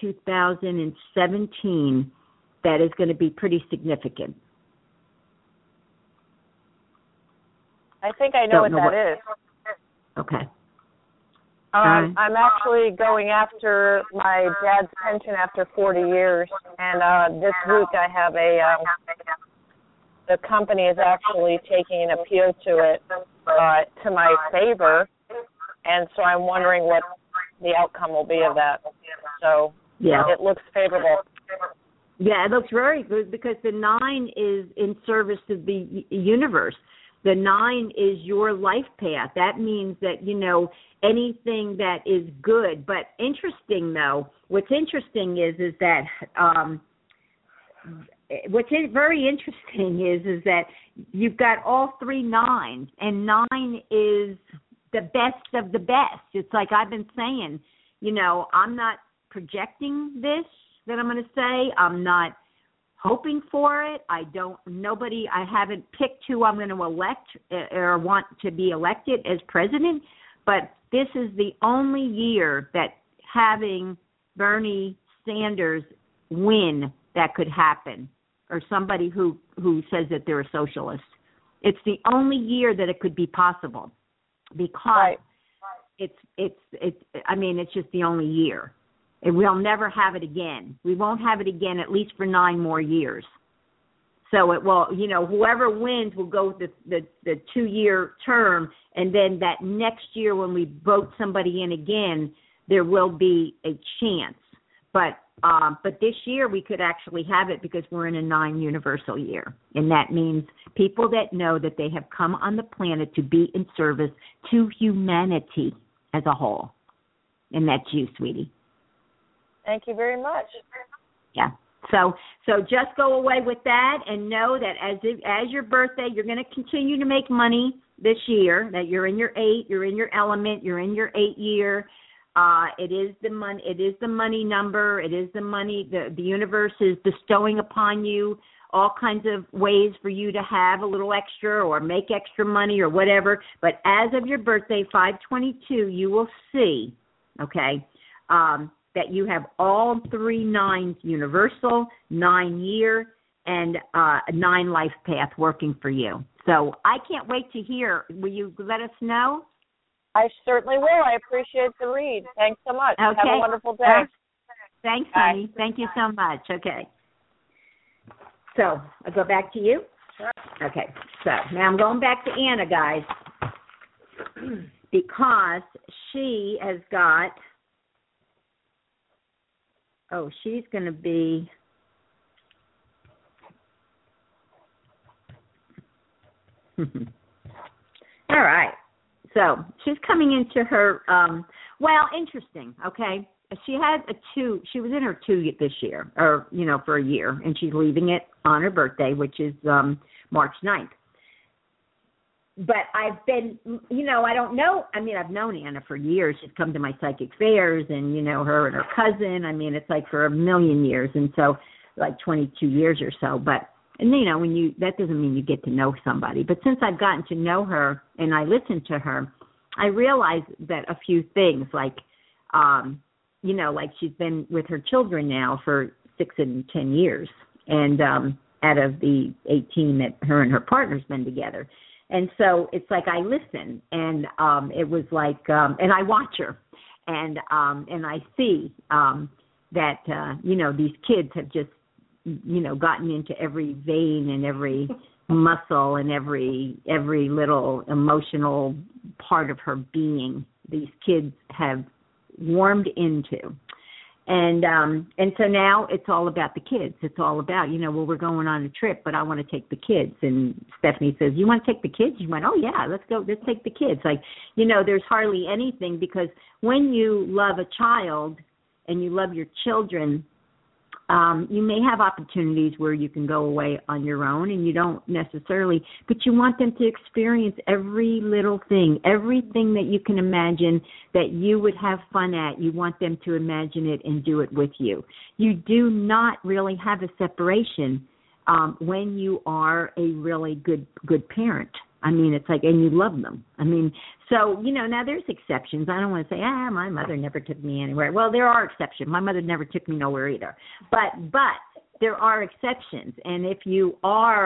2017 that is going to be pretty significant. I think I know what that is. Okay. I'm actually going after my dad's pension after 40 years, and this week I have the company is actually taking an appeal to it to my favor, and so I'm wondering what the outcome will be of that. So it looks favorable. Yeah, it looks very good because the 9 is in service to the universe. The 9 is your life path. That means that, you know, anything that is good. But interesting, though, what's interesting is that what's very interesting is that you've got all 3 9s, and 9 is the best of the best. It's like I've been saying, you know, I'm not projecting this that I'm going to say. I'm not hoping for it. I haven't picked who I'm going to elect or want to be elected as president, but this is the only year that having Bernie Sanders win that could happen, or somebody who says that they're a socialist. It's the only year that it could be possible because it's just the only year. And we'll never have it again. We won't have it again at least for 9 more years. So it will, you know, whoever wins will go the 2-year term, and then that next year when we vote somebody in again, there will be a chance. But this year we could actually have it because we're in a 9 universal year. And that means people that know that they have come on the planet to be in service to humanity as a whole. And that's you, sweetie. Thank you very much. Yeah. So just go away with that and know that as your birthday, you're going to continue to make money this year, that you're in your 8, you're in your element, you're in your 8th year. It is the money. It is the money number. It is the money. The universe is bestowing upon you all kinds of ways for you to have a little extra or make extra money or whatever. But as of your birthday, 5/22, you will see, okay, that you have all 3 9s universal, 9 year, and 9 life path working for you. So I can't wait to hear. Will you let us know? I certainly will. I appreciate the read. Thanks so much. Okay. Have a wonderful day. Thanks, honey. Thank you so much. Okay. So I'll go back to you. Sure. Okay. So now I'm going back to Anna, guys, because she has got. Oh, she's going to be. All right. So she's coming into her, interesting, okay? she had a 2. She was in her 2 this year, or, for a year, and she's leaving it on her birthday, which is March 9th. But I've been, I don't know. I mean, I've known Anna for years. She's come to my psychic fairs, and, her and her cousin. I mean, it's like for a million years, and so like 22 years or so. But, and that doesn't mean you get to know somebody. But since I've gotten to know her and I listen to her, I realize that a few things, like, like she's been with her children now for 6 and 10 years, and out of the 18 that her and her partner's been together. And so it's like I listen, and it was like, and I watch her, and I see that, these kids have just, gotten into every vein and every muscle and every little emotional part of her being. These kids have warmed into. And so now it's all about the kids. It's all about, we're going on a trip, but I want to take the kids. And Stephanie says, you want to take the kids? You went, oh, yeah, let's go. Let's take the kids. Like, there's hardly anything, because when you love a child and you love your children, you may have opportunities where you can go away on your own, and you don't necessarily, but you want them to experience every little thing, everything that you can imagine that you would have fun at. You want them to imagine it and do it with you. You do not really have a separation when you are a really good parent. I mean, it's like, and you love them. I mean, so, now there's exceptions. I don't want to say, my mother never took me anywhere. Well, there are exceptions. My mother never took me nowhere either. But there are exceptions. And if you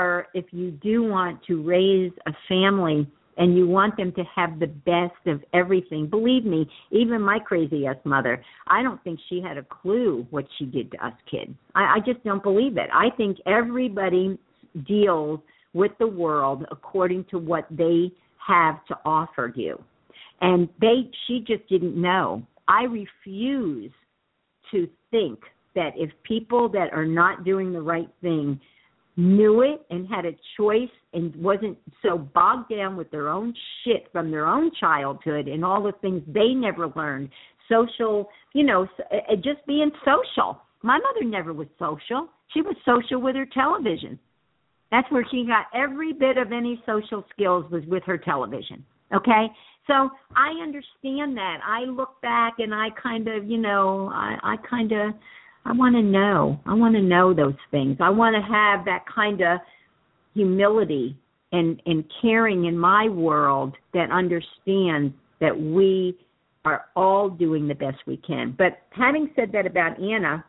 do want to raise a family and you want them to have the best of everything, believe me, even my crazy-ass mother, I don't think she had a clue what she did to us kids. I just don't believe it. I think everybody deals with the world according to what they have to offer you. And she just didn't know. I refuse to think that if people that are not doing the right thing knew it and had a choice and wasn't so bogged down with their own shit from their own childhood and all the things they never learned, social, just being social. My mother never was social. She was social with her television. That's where she got every bit of any social skills, was with her television, okay? So I understand that. I look back and I kind of, I want to know. I want to know those things. I want to have that kind of humility and caring in my world that understands that we are all doing the best we can. But having said that about Anna,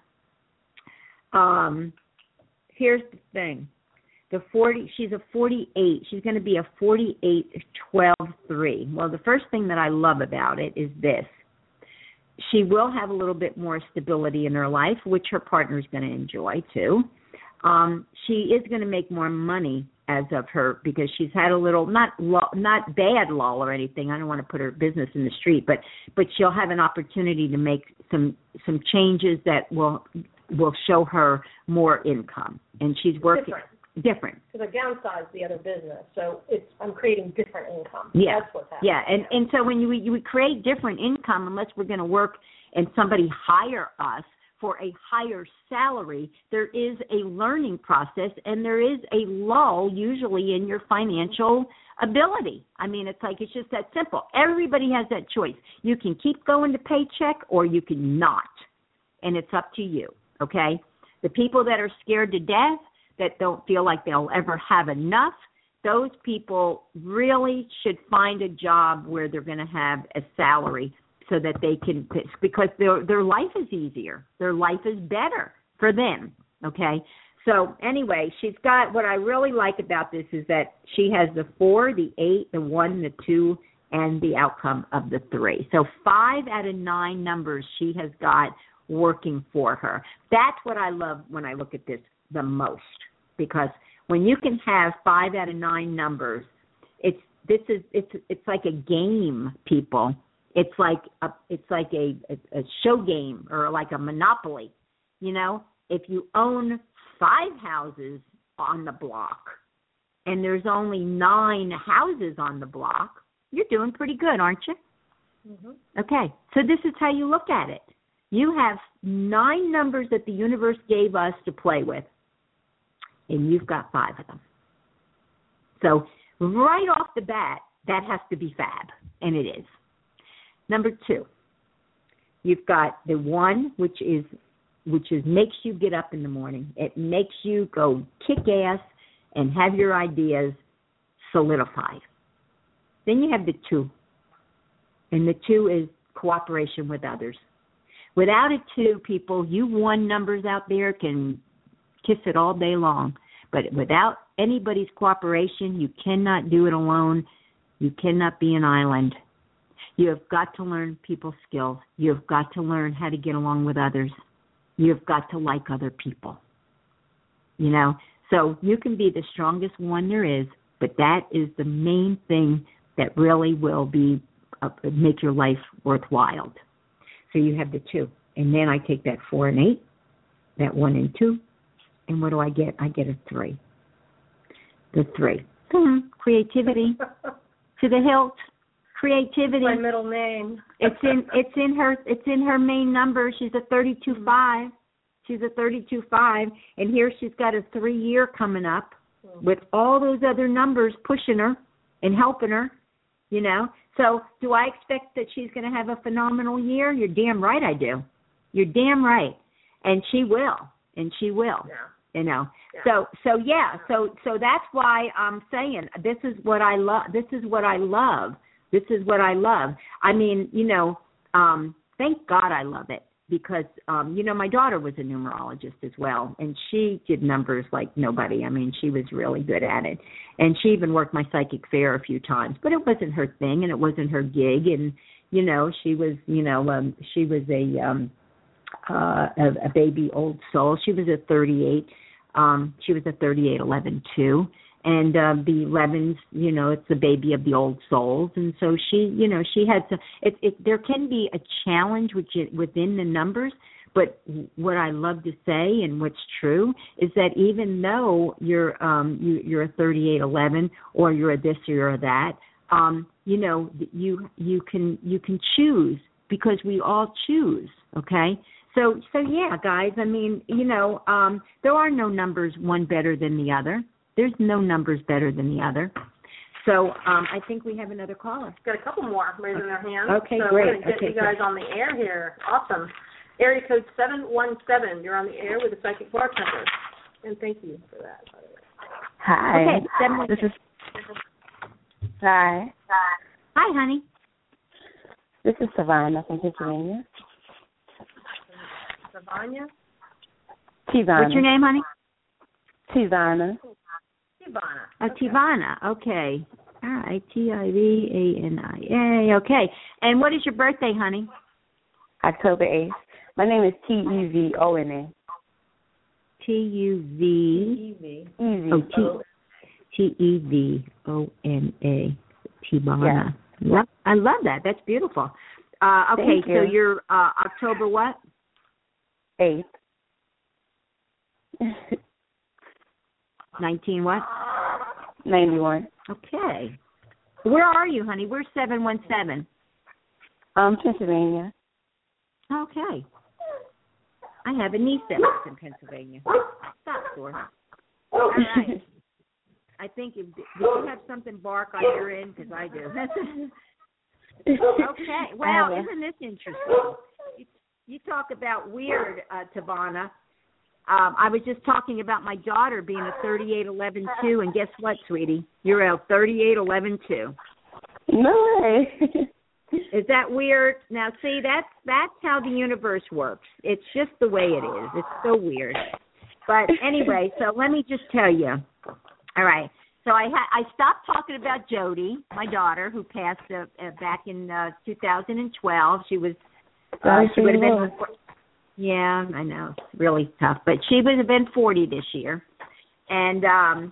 here's the thing. She's a 48. She's going to be a 48-12-3. Well, the first thing that I love about it is this. She will have a little bit more stability in her life, which her partner is going to enjoy too. She is going to make more money as of her, because she's had a little, not bad lull or anything. I don't want to put her business in the street, but she'll have an opportunity to make some changes that will show her more income. And she's working. Different. Because I downsized the other business, so I'm creating different income. Yeah. That's what's happening. Yeah, and so when you create different income, unless we're going to work and somebody hire us for a higher salary, there is a learning process, and there is a lull usually in your financial ability. I mean, it's just that simple. Everybody has that choice. You can keep going to paycheck, or you can not, and it's up to you, okay? The people that are scared to death, that don't feel like they'll ever have enough, those people really should find a job where they're going to have a salary so that they can, because their life is easier. Their life is better for them, okay? So anyway, she's got, what I really like about this is that she has the 4, the 8, the 1, the 2, and the outcome of the 3. So 5 out of 9 numbers she has got working for her. That's what I love when I look at this the most. Because when you can have 5 out of 9 numbers, it's like a game, people. It's like a show game, or like a Monopoly. If you own 5 houses on the block and there's only 9 houses on the block, you're doing pretty good, aren't you? Mm-hmm. Okay, so this is how you look at it. You have 9 numbers that the universe gave us to play with, and you've got 5 of them. So right off the bat, that has to be fab, and it is. Number 2, you've got the 1, which makes you get up in the morning. It makes you go kick ass and have your ideas solidified. Then you have the 2, and the 2 is cooperation with others. Without a 2, people, you 1 numbers out there can kiss it all day long. But without anybody's cooperation, you cannot do it alone. You cannot be an island. You have got to learn people's skills. You have got to learn how to get along with others. You have got to like other people. You know, so you can be the strongest one there is, but that is the main thing that really will be make your life worthwhile. So you have the 2. And then I take that 4 and 8, that 1 and 2, and what do I get? I get a 3. The 3. Creativity. To the hilt. Creativity. My middle name. It's in her main number. She's a 32-5. She's a 32-5. And here she's got a 3-year coming up with all those other numbers pushing her and helping her, you know. So do I expect that she's going to have a phenomenal year? You're damn right I do. You're damn right. And she will. And she will. Yeah. You know. Yeah. So that's why I'm saying this is what I love. This is what I love. This is what I love. I mean, you know, thank God I love it because, you know, my daughter was a numerologist as well, and she did numbers like nobody. I mean, she was really good at it. And she even worked my psychic fair a few times, but it wasn't her thing and it wasn't her gig. And, you know, she was a baby old soul. She was a 38. She was a 3811 too. And the 11s, you know, it's the baby of the old souls. And so she, you know, she had to, there can be a challenge within the numbers, but what I love to say and what's true is that even though you're a 3811 or you're a this or you're a that, you know, you can choose because we all choose, okay? So yeah, guys, I mean, you know, there are no numbers one better than the other. There's no numbers better than the other. So I think we have another caller. Got a couple more raising their hands. Okay, so great. We're going to get you guys on the air here. Awesome. Area code 717. You're on the air with the Psychic Bartender. And thank you for that, by the way. Hi. Okay, 717. Hi. Hi, honey. This is Savannah from Pennsylvania. Savannah? Tivana. What's your name, honey? Tivana. Tivana. Okay. All right. Tivania. Okay. And what is your birthday, honey? October 8th. My name is Tevona. Tevona. Tivana. Yeah. I love that. That's beautiful. Okay. So you're October what? 8th. 19 what? 91. Okay. Where are you, honey? Where's 717? Pennsylvania. Okay. I have a niece that lives in Pennsylvania. Stop, Thor. All right. I think did you have something bark on your end? Because I do. Okay. Well, isn't this interesting? You talk about weird, Tivana. I was just talking about my daughter being a 3811-2, and guess what, sweetie? You're a 3811-2. No way. Is that weird? Now, see, that's how the universe works. It's just the way it is. It's so weird. But anyway, so let me just tell you. All right. So I stopped talking about Jody, my daughter, who passed back in 2012. She was she would have been. Yeah, I know. It's really tough. But she would have been 40 this year. And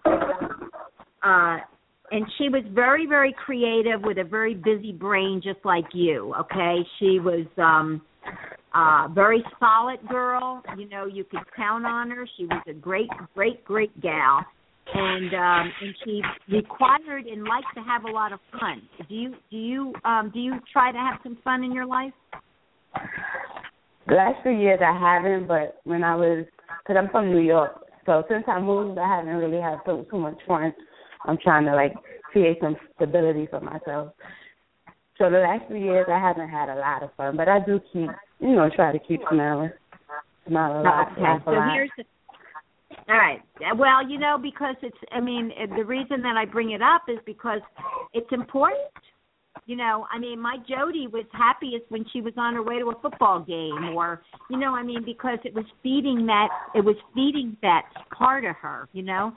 she was very, very creative with a very busy brain just like you, okay? She was very solid girl. You know, you could count on her. She was a great, great, great gal. And she required and liked to have a lot of fun. Do you try to have some fun in your life? The last few years I haven't, but when I was, because I'm from New York, so since I moved, I haven't really had too much fun. I'm trying to, like, create some stability for myself. So the last few years I haven't had a lot of fun, but I do keep, try to keep smiling. Smile a lot, laugh a lot. All right. Well, because the reason that I bring it up is because it's important. My Jody was happiest when she was on her way to a football game, or, because it was feeding that part of her,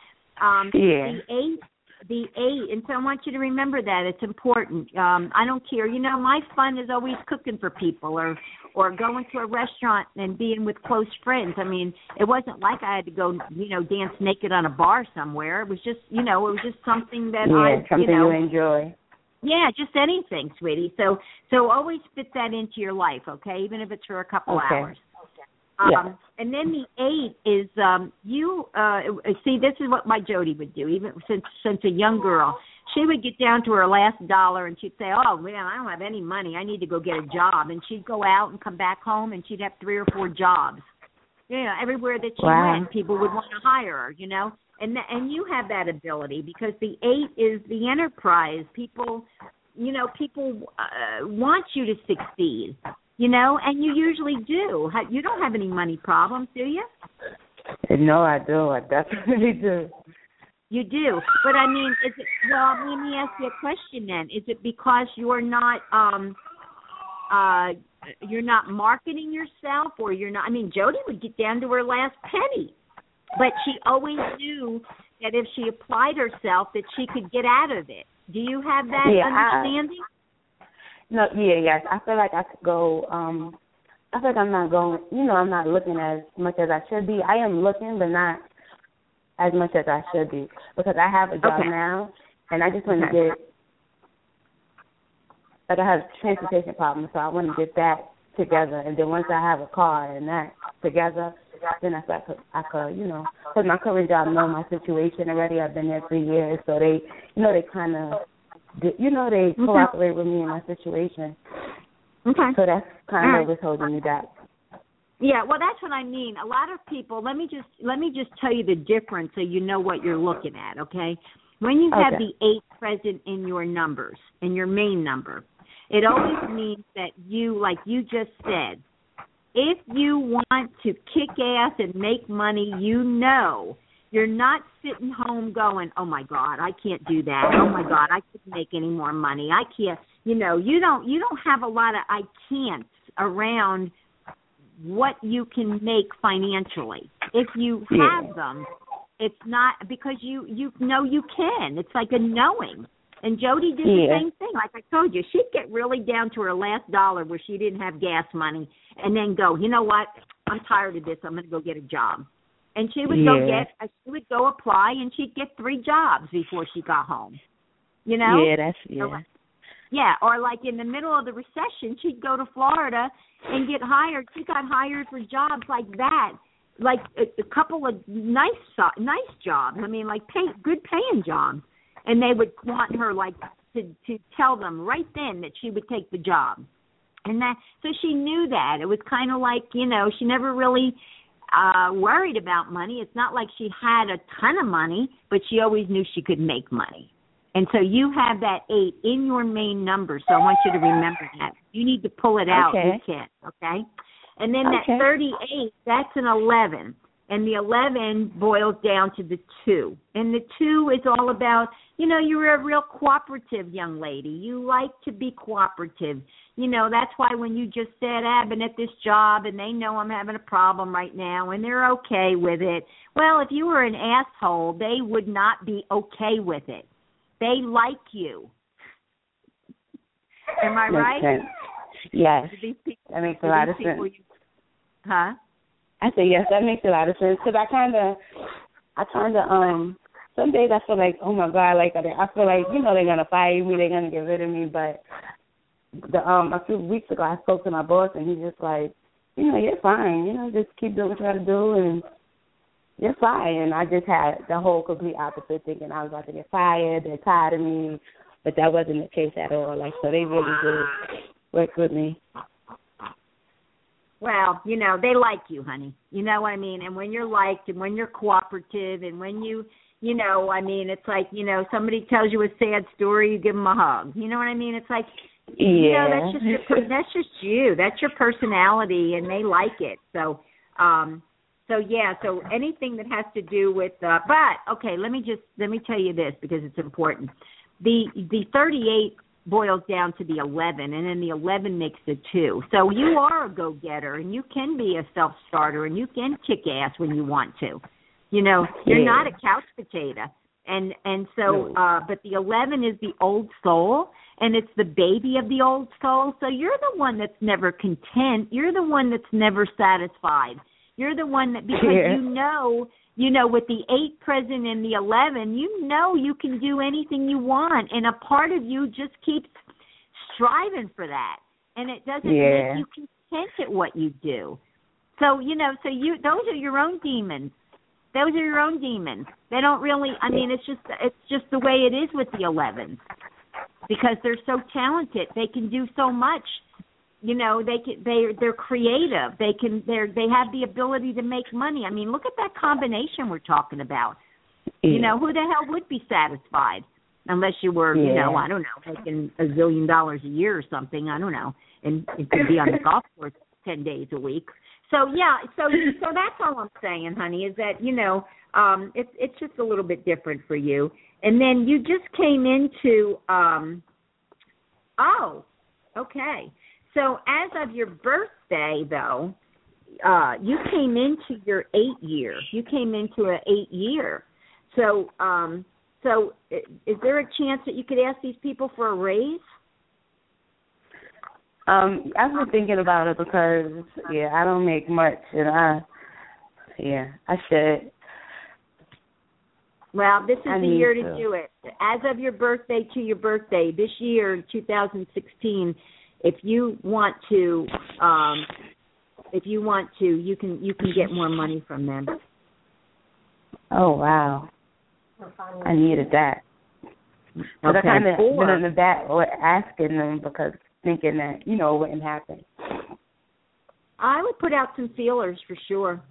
The 8, and so I want you to remember that. It's important. I don't care. My fun is always cooking for people or going to a restaurant and being with close friends. It wasn't like I had to go, dance naked on a bar somewhere. It was just, something that you enjoy. Yeah, just anything, sweetie. So always fit that into your life, okay, even if it's for a couple hours. Yeah. And then the 8 is see, this is what my Jody would do, even since a young girl. She would get down to her last dollar and she'd say, oh, man, I don't have any money. I need to go get a job. And she'd go out and come back home and she'd have 3 or 4 jobs. Everywhere that she went, people would want to hire her, And you have that ability because the 8 is the enterprise. People want you to succeed. And you usually do. You don't have any money problems, do you? No, I do. I definitely do. You do. But, is it, well, let me ask you a question then. Is it because you're not marketing yourself or you're not, Jody would get down to her last penny. But she always knew that if she applied herself that she could get out of it. Do you have that understanding? Yes. I feel like I could go, I feel like I'm not going, I'm not looking as much as I should be. I am looking, but not as much as I should be because I have a job now, and I just want to get, I have transportation problems, so I want to get that together. And then once I have a car and that together, then I could, because my current job know my situation already. I've been there 3 years, so they kind of, they cooperate with me in my situation. Okay. So that's kind of what's holding me back. Yeah, well, that's what I mean. A lot of people. Let me just tell you the difference so you know what you're looking at. Okay. When you have the 8 present in your numbers, in your main number, it always means that you, like you just said, if you want to kick ass and make money, you're not sitting home going, oh, my God, I can't do that. Oh, my God, I couldn't make any more money. I can't, you don't have a lot of I can'ts around what you can make financially. If you have them, it's not because you know you can. It's like a knowing. And Jody did the same thing. Like I told you, she'd get really down to her last dollar where she didn't have gas money and then go, you know what, I'm tired of this. I'm going to go get a job. And she would go apply, and she'd get 3 jobs before she got home. Yeah, or like in the middle of the recession, she'd go to Florida and get hired. She got hired for jobs like that, like a couple of nice jobs. Like good paying jobs, and they would want her like to tell them right then that she would take the job, and that so she knew that it was kind of like she never really worried about money. It's not like she had a ton of money, but she always knew she could make money. And so you have that 8 in your main number, so I want you to remember that. You need to pull it out. You can, okay? And then that 38, that's an 11. And the 11 boils down to the 2. And the 2 is all about, you're a real cooperative young lady. You like to be cooperative. That's why when you just said, I've been at this job and they know I'm having a problem right now and they're okay with it. Well, if you were an asshole, they would not be okay with it. They like you. Am I right? Sense. Yes. That makes a lot of sense. Huh? I say yes, that makes a lot of sense. Because I kind of, some days I feel like, oh my God, like I feel like, they're going to fire me, they're going to get rid of me. But a few weeks ago I spoke to my boss and he's just like, you're fine, just keep doing what you got to do and you're fine. And I just had the whole complete opposite thinking I was about to get fired, they're tired of me, but that wasn't the case at all. Like, so they really did work with me. Well, you know, they like you, honey. You know what I mean? And when you're liked and when you're cooperative and when you know, I mean, it's like, you know, somebody tells you a sad story, you give them a hug. You know what I mean? It's like, you know, that's just you. That's your personality, and they like it. So anything that has to do with, but okay, let me tell you this because it's important. The 38 boils down to the 11, and then the 11 makes the 2. So you are a go-getter, and you can be a self-starter, and you can kick ass when you want to. You know, you're not a couch potato. And so, but the 11 is the old soul, and it's the baby of the old soul. So you're the one that's never content. You're the one that's never satisfied. You're the one that, because you know, with the 8 present and the 11, you know you can do anything you want, and a part of you just keeps striving for that, and it doesn't make you content at what you do. So, you know, those are your own demons. Those are your own demons. They don't really, I mean, it's just the way it is with the 11s because they're so talented. They can do so much. You know, they're creative. They have the ability to make money. I mean, look at that combination we're talking about. Yeah. You know, who the hell would be satisfied unless you were, you know, I don't know, making $1 zillion a year or something. I don't know, and it could be on the golf course 10 days a week. So so that's all I'm saying, honey, is that, you know, it's just a little bit different for you. And then you just came into okay. So as of your birthday, though, you came into your 8 year. You came into an 8 year. So is there a chance that you could ask these people for a raise? I've been thinking about it because, I don't make much, and I should. Well, this is the year to do it. As of your birthday to your birthday, this year, 2016, if you want to, you can get more money from them. Oh, wow. I needed that. But I kind of been in the back asking them because thinking that, you know, it wouldn't happen. I would put out some feelers for sure.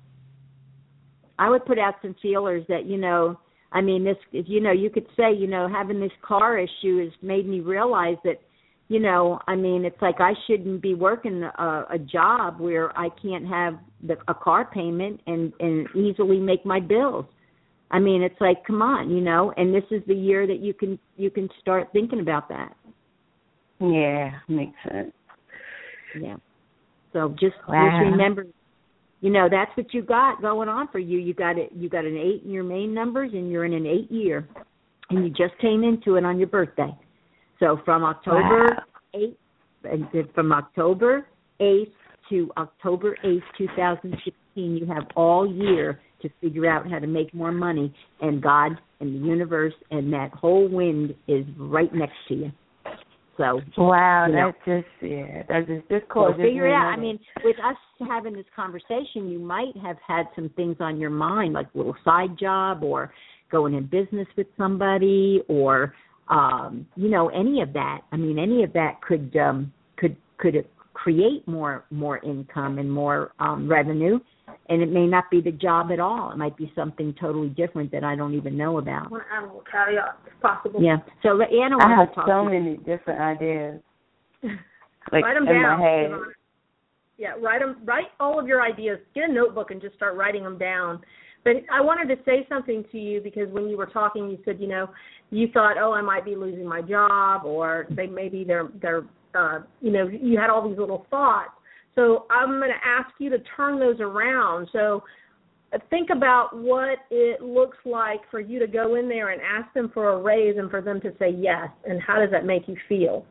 I would put out some feelers that, you know, I mean, this, you know, you could say, you know, having this car issue has made me realize that, you know, I mean, it's like I shouldn't be working a job where I can't have a car payment and easily make my bills. I mean, it's like, come on, you know, and this is the year that you can start thinking about that. Yeah, makes sense. Yeah. So just remember, you know, that's what you got going on for you. You got an 8 in your main numbers, and you're in an 8 year, and you just came into it on your birthday. So from October 8th, from October 8th to October 8th, 2016, you have all year to figure out how to make more money, and God and the universe and that whole wind is right next to you. So that's just cool. So figure it out. I mean, with us having this conversation, you might have had some things on your mind, like a little side job or going in business with somebody, or you know, any of that. I mean, any of that could create more income and more revenue, and it may not be the job at all. It might be something totally different that I don't even know about. I want to add a little caveat, if possible. Yeah. So Anna I have to talk so many different ideas. Like write them in down. my head. Yeah, write all of your ideas. Get a notebook and just start writing them down. But I wanted to say something to you because when you were talking, you said, you know, you thought, oh, I might be losing my job, or maybe they're you know, you had all these little thoughts. So I'm going to ask you to turn those around. So think about what it looks like for you to go in there and ask them for a raise and for them to say yes, and how does that make you feel?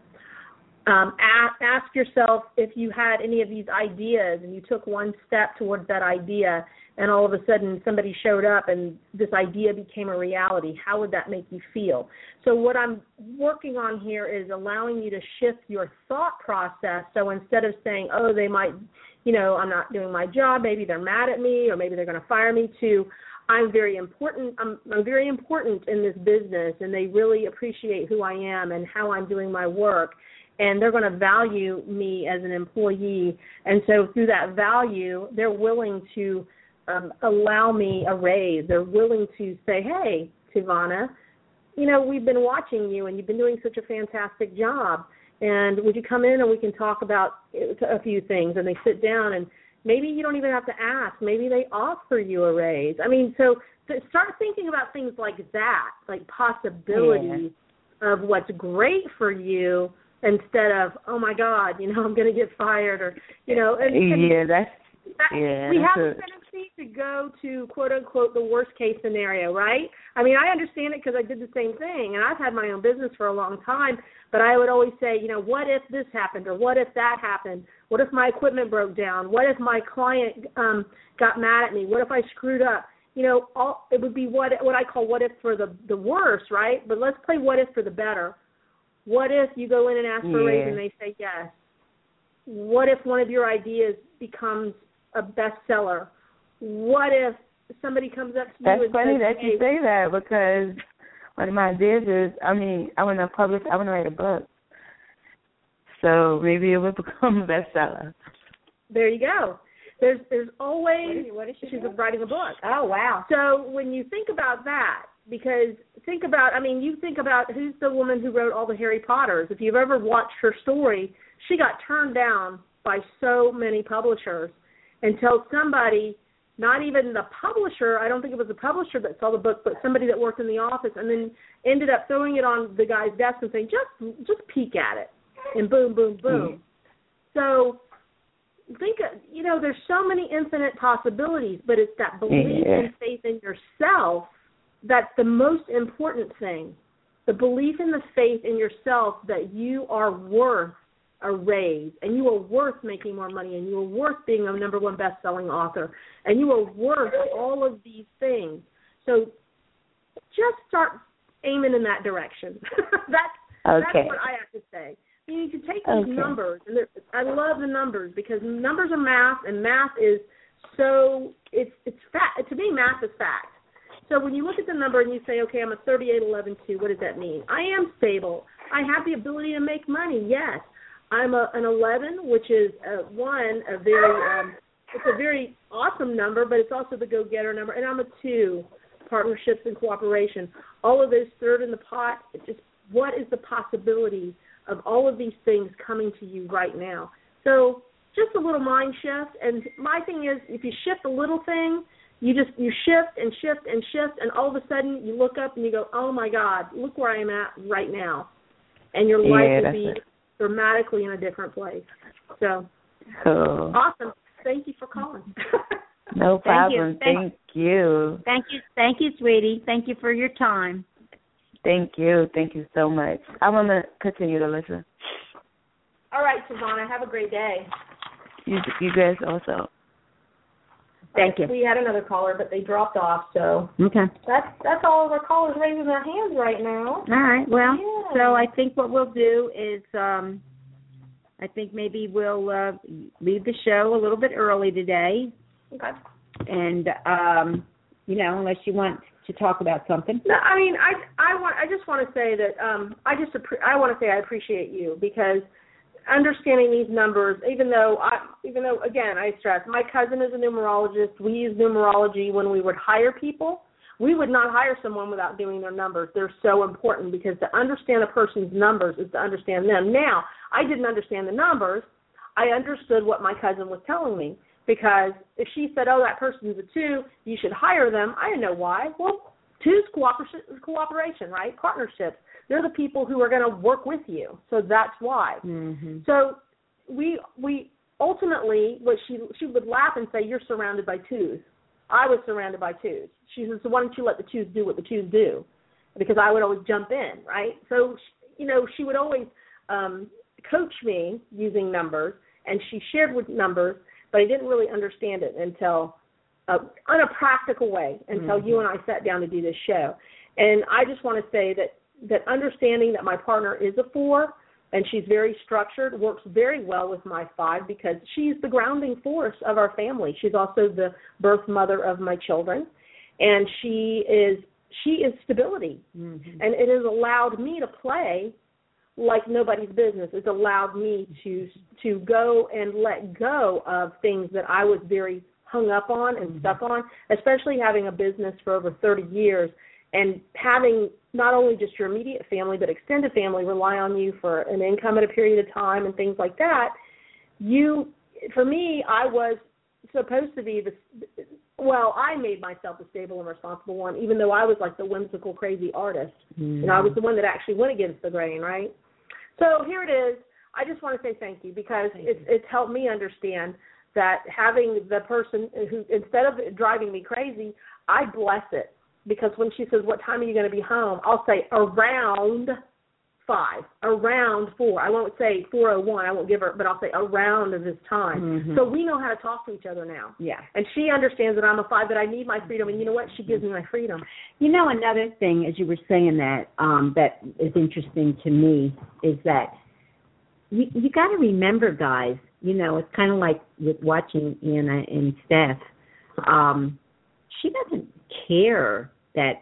Ask yourself if you had any of these ideas and you took one step towards that idea and all of a sudden somebody showed up and this idea became a reality, how would that make you feel? So what I'm working on here is allowing you to shift your thought process. So instead of saying, oh, they might, you know, I'm not doing my job, maybe they're mad at me or maybe they're going to fire me, to I'm very important in this business and they really appreciate who I am and how I'm doing my work. and they're going to value me as an employee. And so through that value, they're willing to allow me a raise. They're willing to say, hey, Tivana, you know, we've been watching you, and you've been doing such a fantastic job. And would you come in and we can talk about a few things? And they sit down, and maybe you don't even have to ask. Maybe they offer you a raise. I mean, so start thinking about things like that, like possibilities of what's great for you instead of, oh, my God, you know, I'm going to get fired, or, you know. We have a tendency to go to, quote, unquote, the worst case scenario, right? I mean, I understand it because I did the same thing, and I've had my own business for a long time, but I would always say, you know, what if this happened, or what if that happened? What if my equipment broke down? What if my client got mad at me? What if I screwed up? You know, it would be what I call what if for the worst, right? But let's play what if for the better. What if you go in and ask for a raise and they say yes? What if one of your ideas becomes a bestseller? What if somebody comes up to you and says, That's funny that you say that, because one of my ideas is, I want to write a book. So maybe it would become a bestseller. There you go. There's always, she's writing a book. Oh, wow. So when you think about that, because you think about who's the woman who wrote all the Harry Potters. If you've ever watched her story, she got turned down by so many publishers until somebody, not even the publisher, I don't think it was the publisher that saw the book, but somebody that worked in the office, and then ended up throwing it on the guy's desk and saying, just peek at it. And boom, boom, boom. So think, you know, there's so many infinite possibilities, but it's that belief and faith in yourself that's the most important thing. The belief and the faith in yourself that you are worth a raise, and you are worth making more money, and you are worth being a #1 best-selling author, and you are worth all of these things. So just start aiming in that direction. That's what I have to say. You need to take these numbers, and I love the numbers, because numbers are math, and math is it's fact. To me, math is fact. So when you look at the number and you say, okay, I'm a 3811-2, what does that mean? I am stable. I have the ability to make money, yes. I'm an 11, which is it's a very awesome number, but it's also the go-getter number. And I'm a 2, partnerships and cooperation. All of those third in the pot. It's just, what is the possibility of all of these things coming to you right now? So just a little mind shift. And my thing is, if you shift a little thing, you shift and shift and shift, and all of a sudden you look up and you go, oh, my God, look where I am at right now. And your life will be dramatically in a different place. So, awesome. Thank you for calling. No problem. Thank you. Thank you, sweetie. Thank you for your time. Thank you. Thank you so much. I want to continue to listen. All right, Savannah. Have a great day. You guys also. Thank you. We had another caller, but they dropped off, so that's all of our callers raising their hands right now. All right. Well, so I think what we'll do is I think maybe we'll leave the show a little bit early today. Okay. And, you know, unless you want to talk about something. No, I mean, I just want to say that I appreciate you, because understanding these numbers, even though again, I stress, my cousin is a numerologist. We use numerology when we would hire people. We would not hire someone without doing their numbers. They're so important, because to understand a person's numbers is to understand them. Now, I didn't understand the numbers. I understood what my cousin was telling me, because if she said, oh, that person's a 2, you should hire them, I didn't know why. Well, 2's cooperation, right? Partnerships. They're the people who are going to work with you, so that's why. Mm-hmm. So we ultimately, what she would laugh and say, you're surrounded by 2s. I was surrounded by 2s. She says, so why don't you let the 2s do what the 2s do? Because I would always jump in, right? So, you know, she would always coach me using numbers, and she shared with numbers, but I didn't really understand it until, in a practical way, until you and I sat down to do this show. And I just want to say that understanding that my partner is a 4 and she's very structured works very well with my 5, because she's the grounding force of our family. She's also the birth mother of my children, and she is stability. Mm-hmm. And it has allowed me to play like nobody's business. It's allowed me to go and let go of things that I was very hung up on and stuck on, especially having a business for over 30 years and having not only just your immediate family but extended family rely on you for an income at a period of time and things like that. For me, I was supposed to be I made myself the stable and responsible one, even though I was like the whimsical, crazy artist. And I was the one that actually went against the grain, right? So here it is. I just want to say thank you because it's helped me understand that having the person who, instead of driving me crazy, I bless it. Because when she says, what time are you going to be home? I'll say around 5, around 4. I won't say 4:01. I won't give her, but I'll say around this time. So we know how to talk to each other now. Yeah. And she understands that I'm a 5, that I need my freedom. And you know what? She gives me my freedom. You know, another thing, as you were saying that, that is interesting to me is that you got to remember, guys, you know, it's kind of like with watching Anna and Steph. She doesn't care that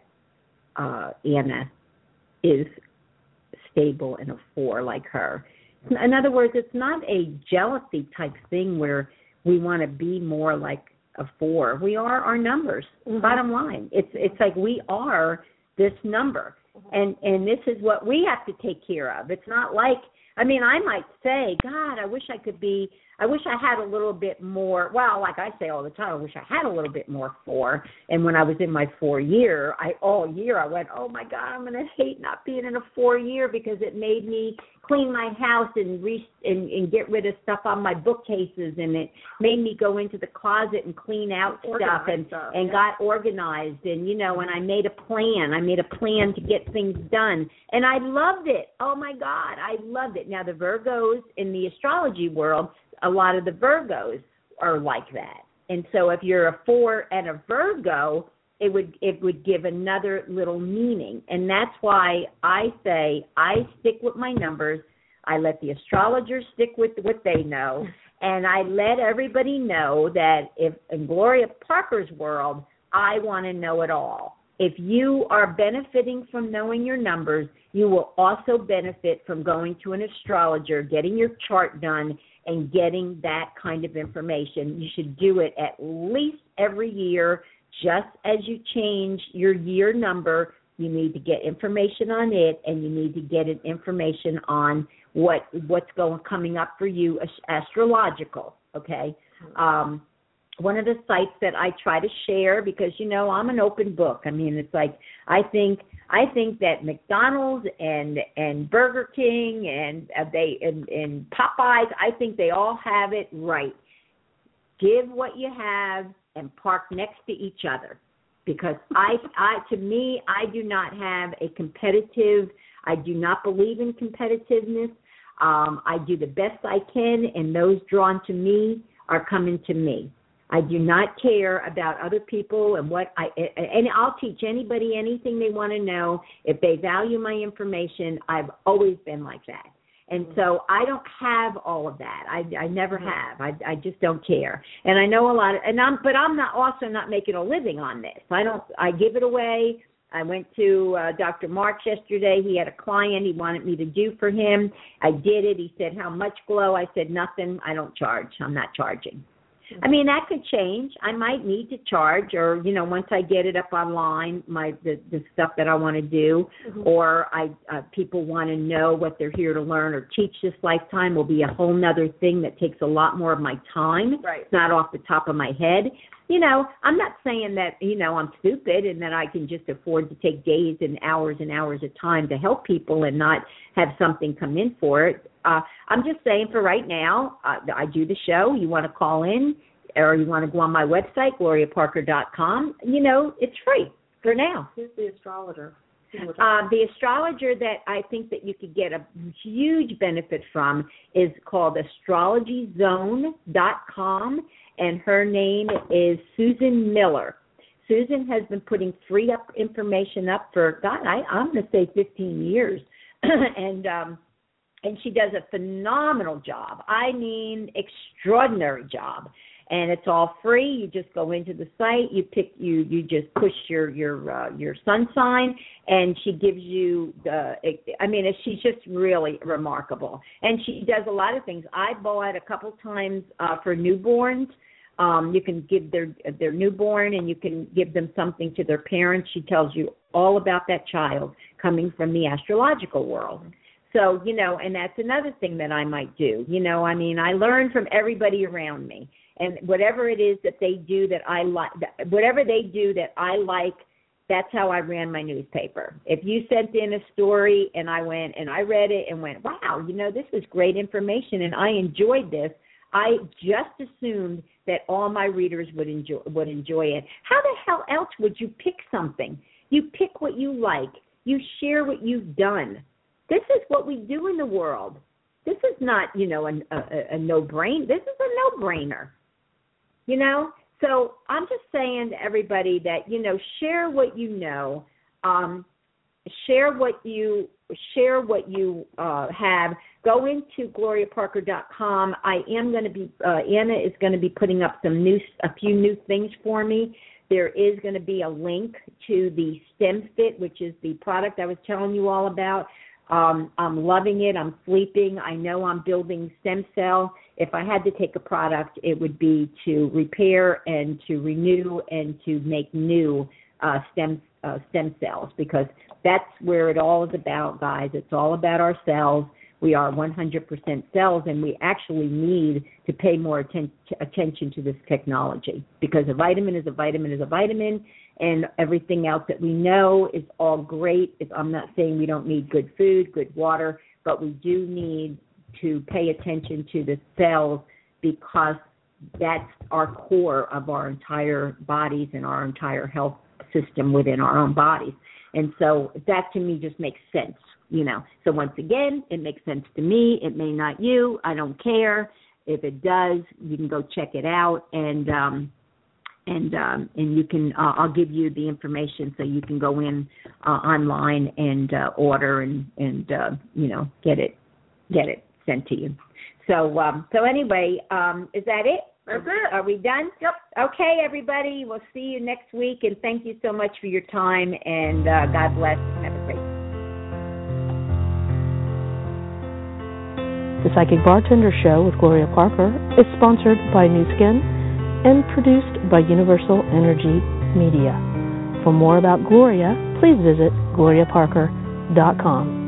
Anna is stable and a 4 like her. In other words, it's not a jealousy type thing where we want to be more like a 4. We are our numbers. Bottom line, it's like we are this number, and this is what we have to take care of. It's not like, I mean, I might say, God, I wish I had a little bit more. Well, like I say all the time, I wish I had a little bit more 4. And when I was in my 4 year, all year I went, oh my God, I'm going to hate not being in a 4 year because it made me clean my house and get rid of stuff on my bookcases, and it made me go into the closet and clean out stuff and got organized, and you know, and I made a plan to get things done, and I loved it. Oh my God, I loved it. Now the Virgos in the astrology world, a lot of the Virgos are like that, and so if you're a 4 and a Virgo, it would give another little meaning. And that's why I say I stick with my numbers. I let the astrologers stick with what they know. And I let everybody know that if in Gloria Parker's world, I want to know it all. If you are benefiting from knowing your numbers, you will also benefit from going to an astrologer, getting your chart done, and getting that kind of information. You should do it at least every year. Just as you change your year number, you need to get information on it, and you need to get information on what's coming up for you astrological, okay? One of the sites that I try to share, because, you know, I'm an open book. I mean, it's like I think that McDonald's and Burger King and Popeyes, I think they all have it right. Give what you have and park next to each other, because to me, I do not have a competitive. I do not believe in competitiveness. I do the best I can, and those drawn to me are coming to me. I do not care about other people and and I'll teach anybody anything they want to know if they value my information. I've always been like that. And so I don't have all of that. I never have. I just don't care. And I know a lot but I'm not making a living on this. I give it away. I went to Dr. March yesterday. He had a client he wanted me to do for him. I did it. He said, how much Glow? I said, nothing. I don't charge. I'm not charging. I mean, that could change. I might need to charge, or, you know, once I get it up online, the stuff that I want to do, or people want to know what they're here to learn or teach this lifetime will be a whole nother thing that takes a lot more of my time. Right. It's not off the top of my head. You know, I'm not saying that, you know, I'm stupid and that I can just afford to take days and hours of time to help people and not have something come in for it. I'm just saying for right now, I do the show. You want to call in or you want to go on my website, gloriaparker.com. You know, it's free for now. Who's the astrologer? The astrologer that I think that you could get a huge benefit from is called astrologyzone.com, and her name is Susan Miller. Susan has been putting free up information up for, God, I'm going to say 15 years. And she does a phenomenal job. I mean, extraordinary job. and it's all free. You just go into the site, you just push your sun sign, and she gives you she's just really remarkable. And she does a lot of things. I bought a couple times for newborns. You can give their newborn, and you can give them something to their parents. She tells you all about that child coming from the astrological world. So, and that's another thing that I might do. I learn from everybody around me. And whatever it is that they do that I like, that's how I ran my newspaper. If you sent in a story and I went and I read it and went, wow, this was great information and I enjoyed this, I just assumed that all my readers would enjoy it. How the hell else would you pick something? You pick what you like. You share what you've done. This is what we do in the world. This is not, a no-brainer. This is a no-brainer. So I'm just saying to everybody that, share what you know, share what you have. Go into GloriaParker.com. I am going to be Anna is going to be putting up a few new things for me. There is going to be a link to the StemFit, which is the product I was telling you all about. I'm loving it. I'm sleeping. I know I'm building stem cell. If I had to take a product, it would be to repair and to renew and to make new stem cells, because that's where it all is about, guys. It's all about our cells. We are 100% cells, and we actually need to pay more attention to this technology, because a vitamin is a vitamin is a vitamin, and everything else that we know is all great. I'm not saying we don't need good food, good water, but we do need to pay attention to the cells, because that's our core of our entire bodies and our entire health system within our own bodies. And so that to me just makes sense, So once again, it makes sense to me. It may not you. I don't care. If it does, you can go check it out, and you can. I'll give you the information so you can go in online and order and get it sent to you. So anyway, is that it? That's it. Are we done? Yep. Okay, everybody. We'll see you next week, and thank you so much for your time, and God bless. Have a great day. The Psychic Bartender Show with Gloria Parker is sponsored by Nu Skin and produced by Universal Energy Media. For more about Gloria, please visit GloriaParker.com.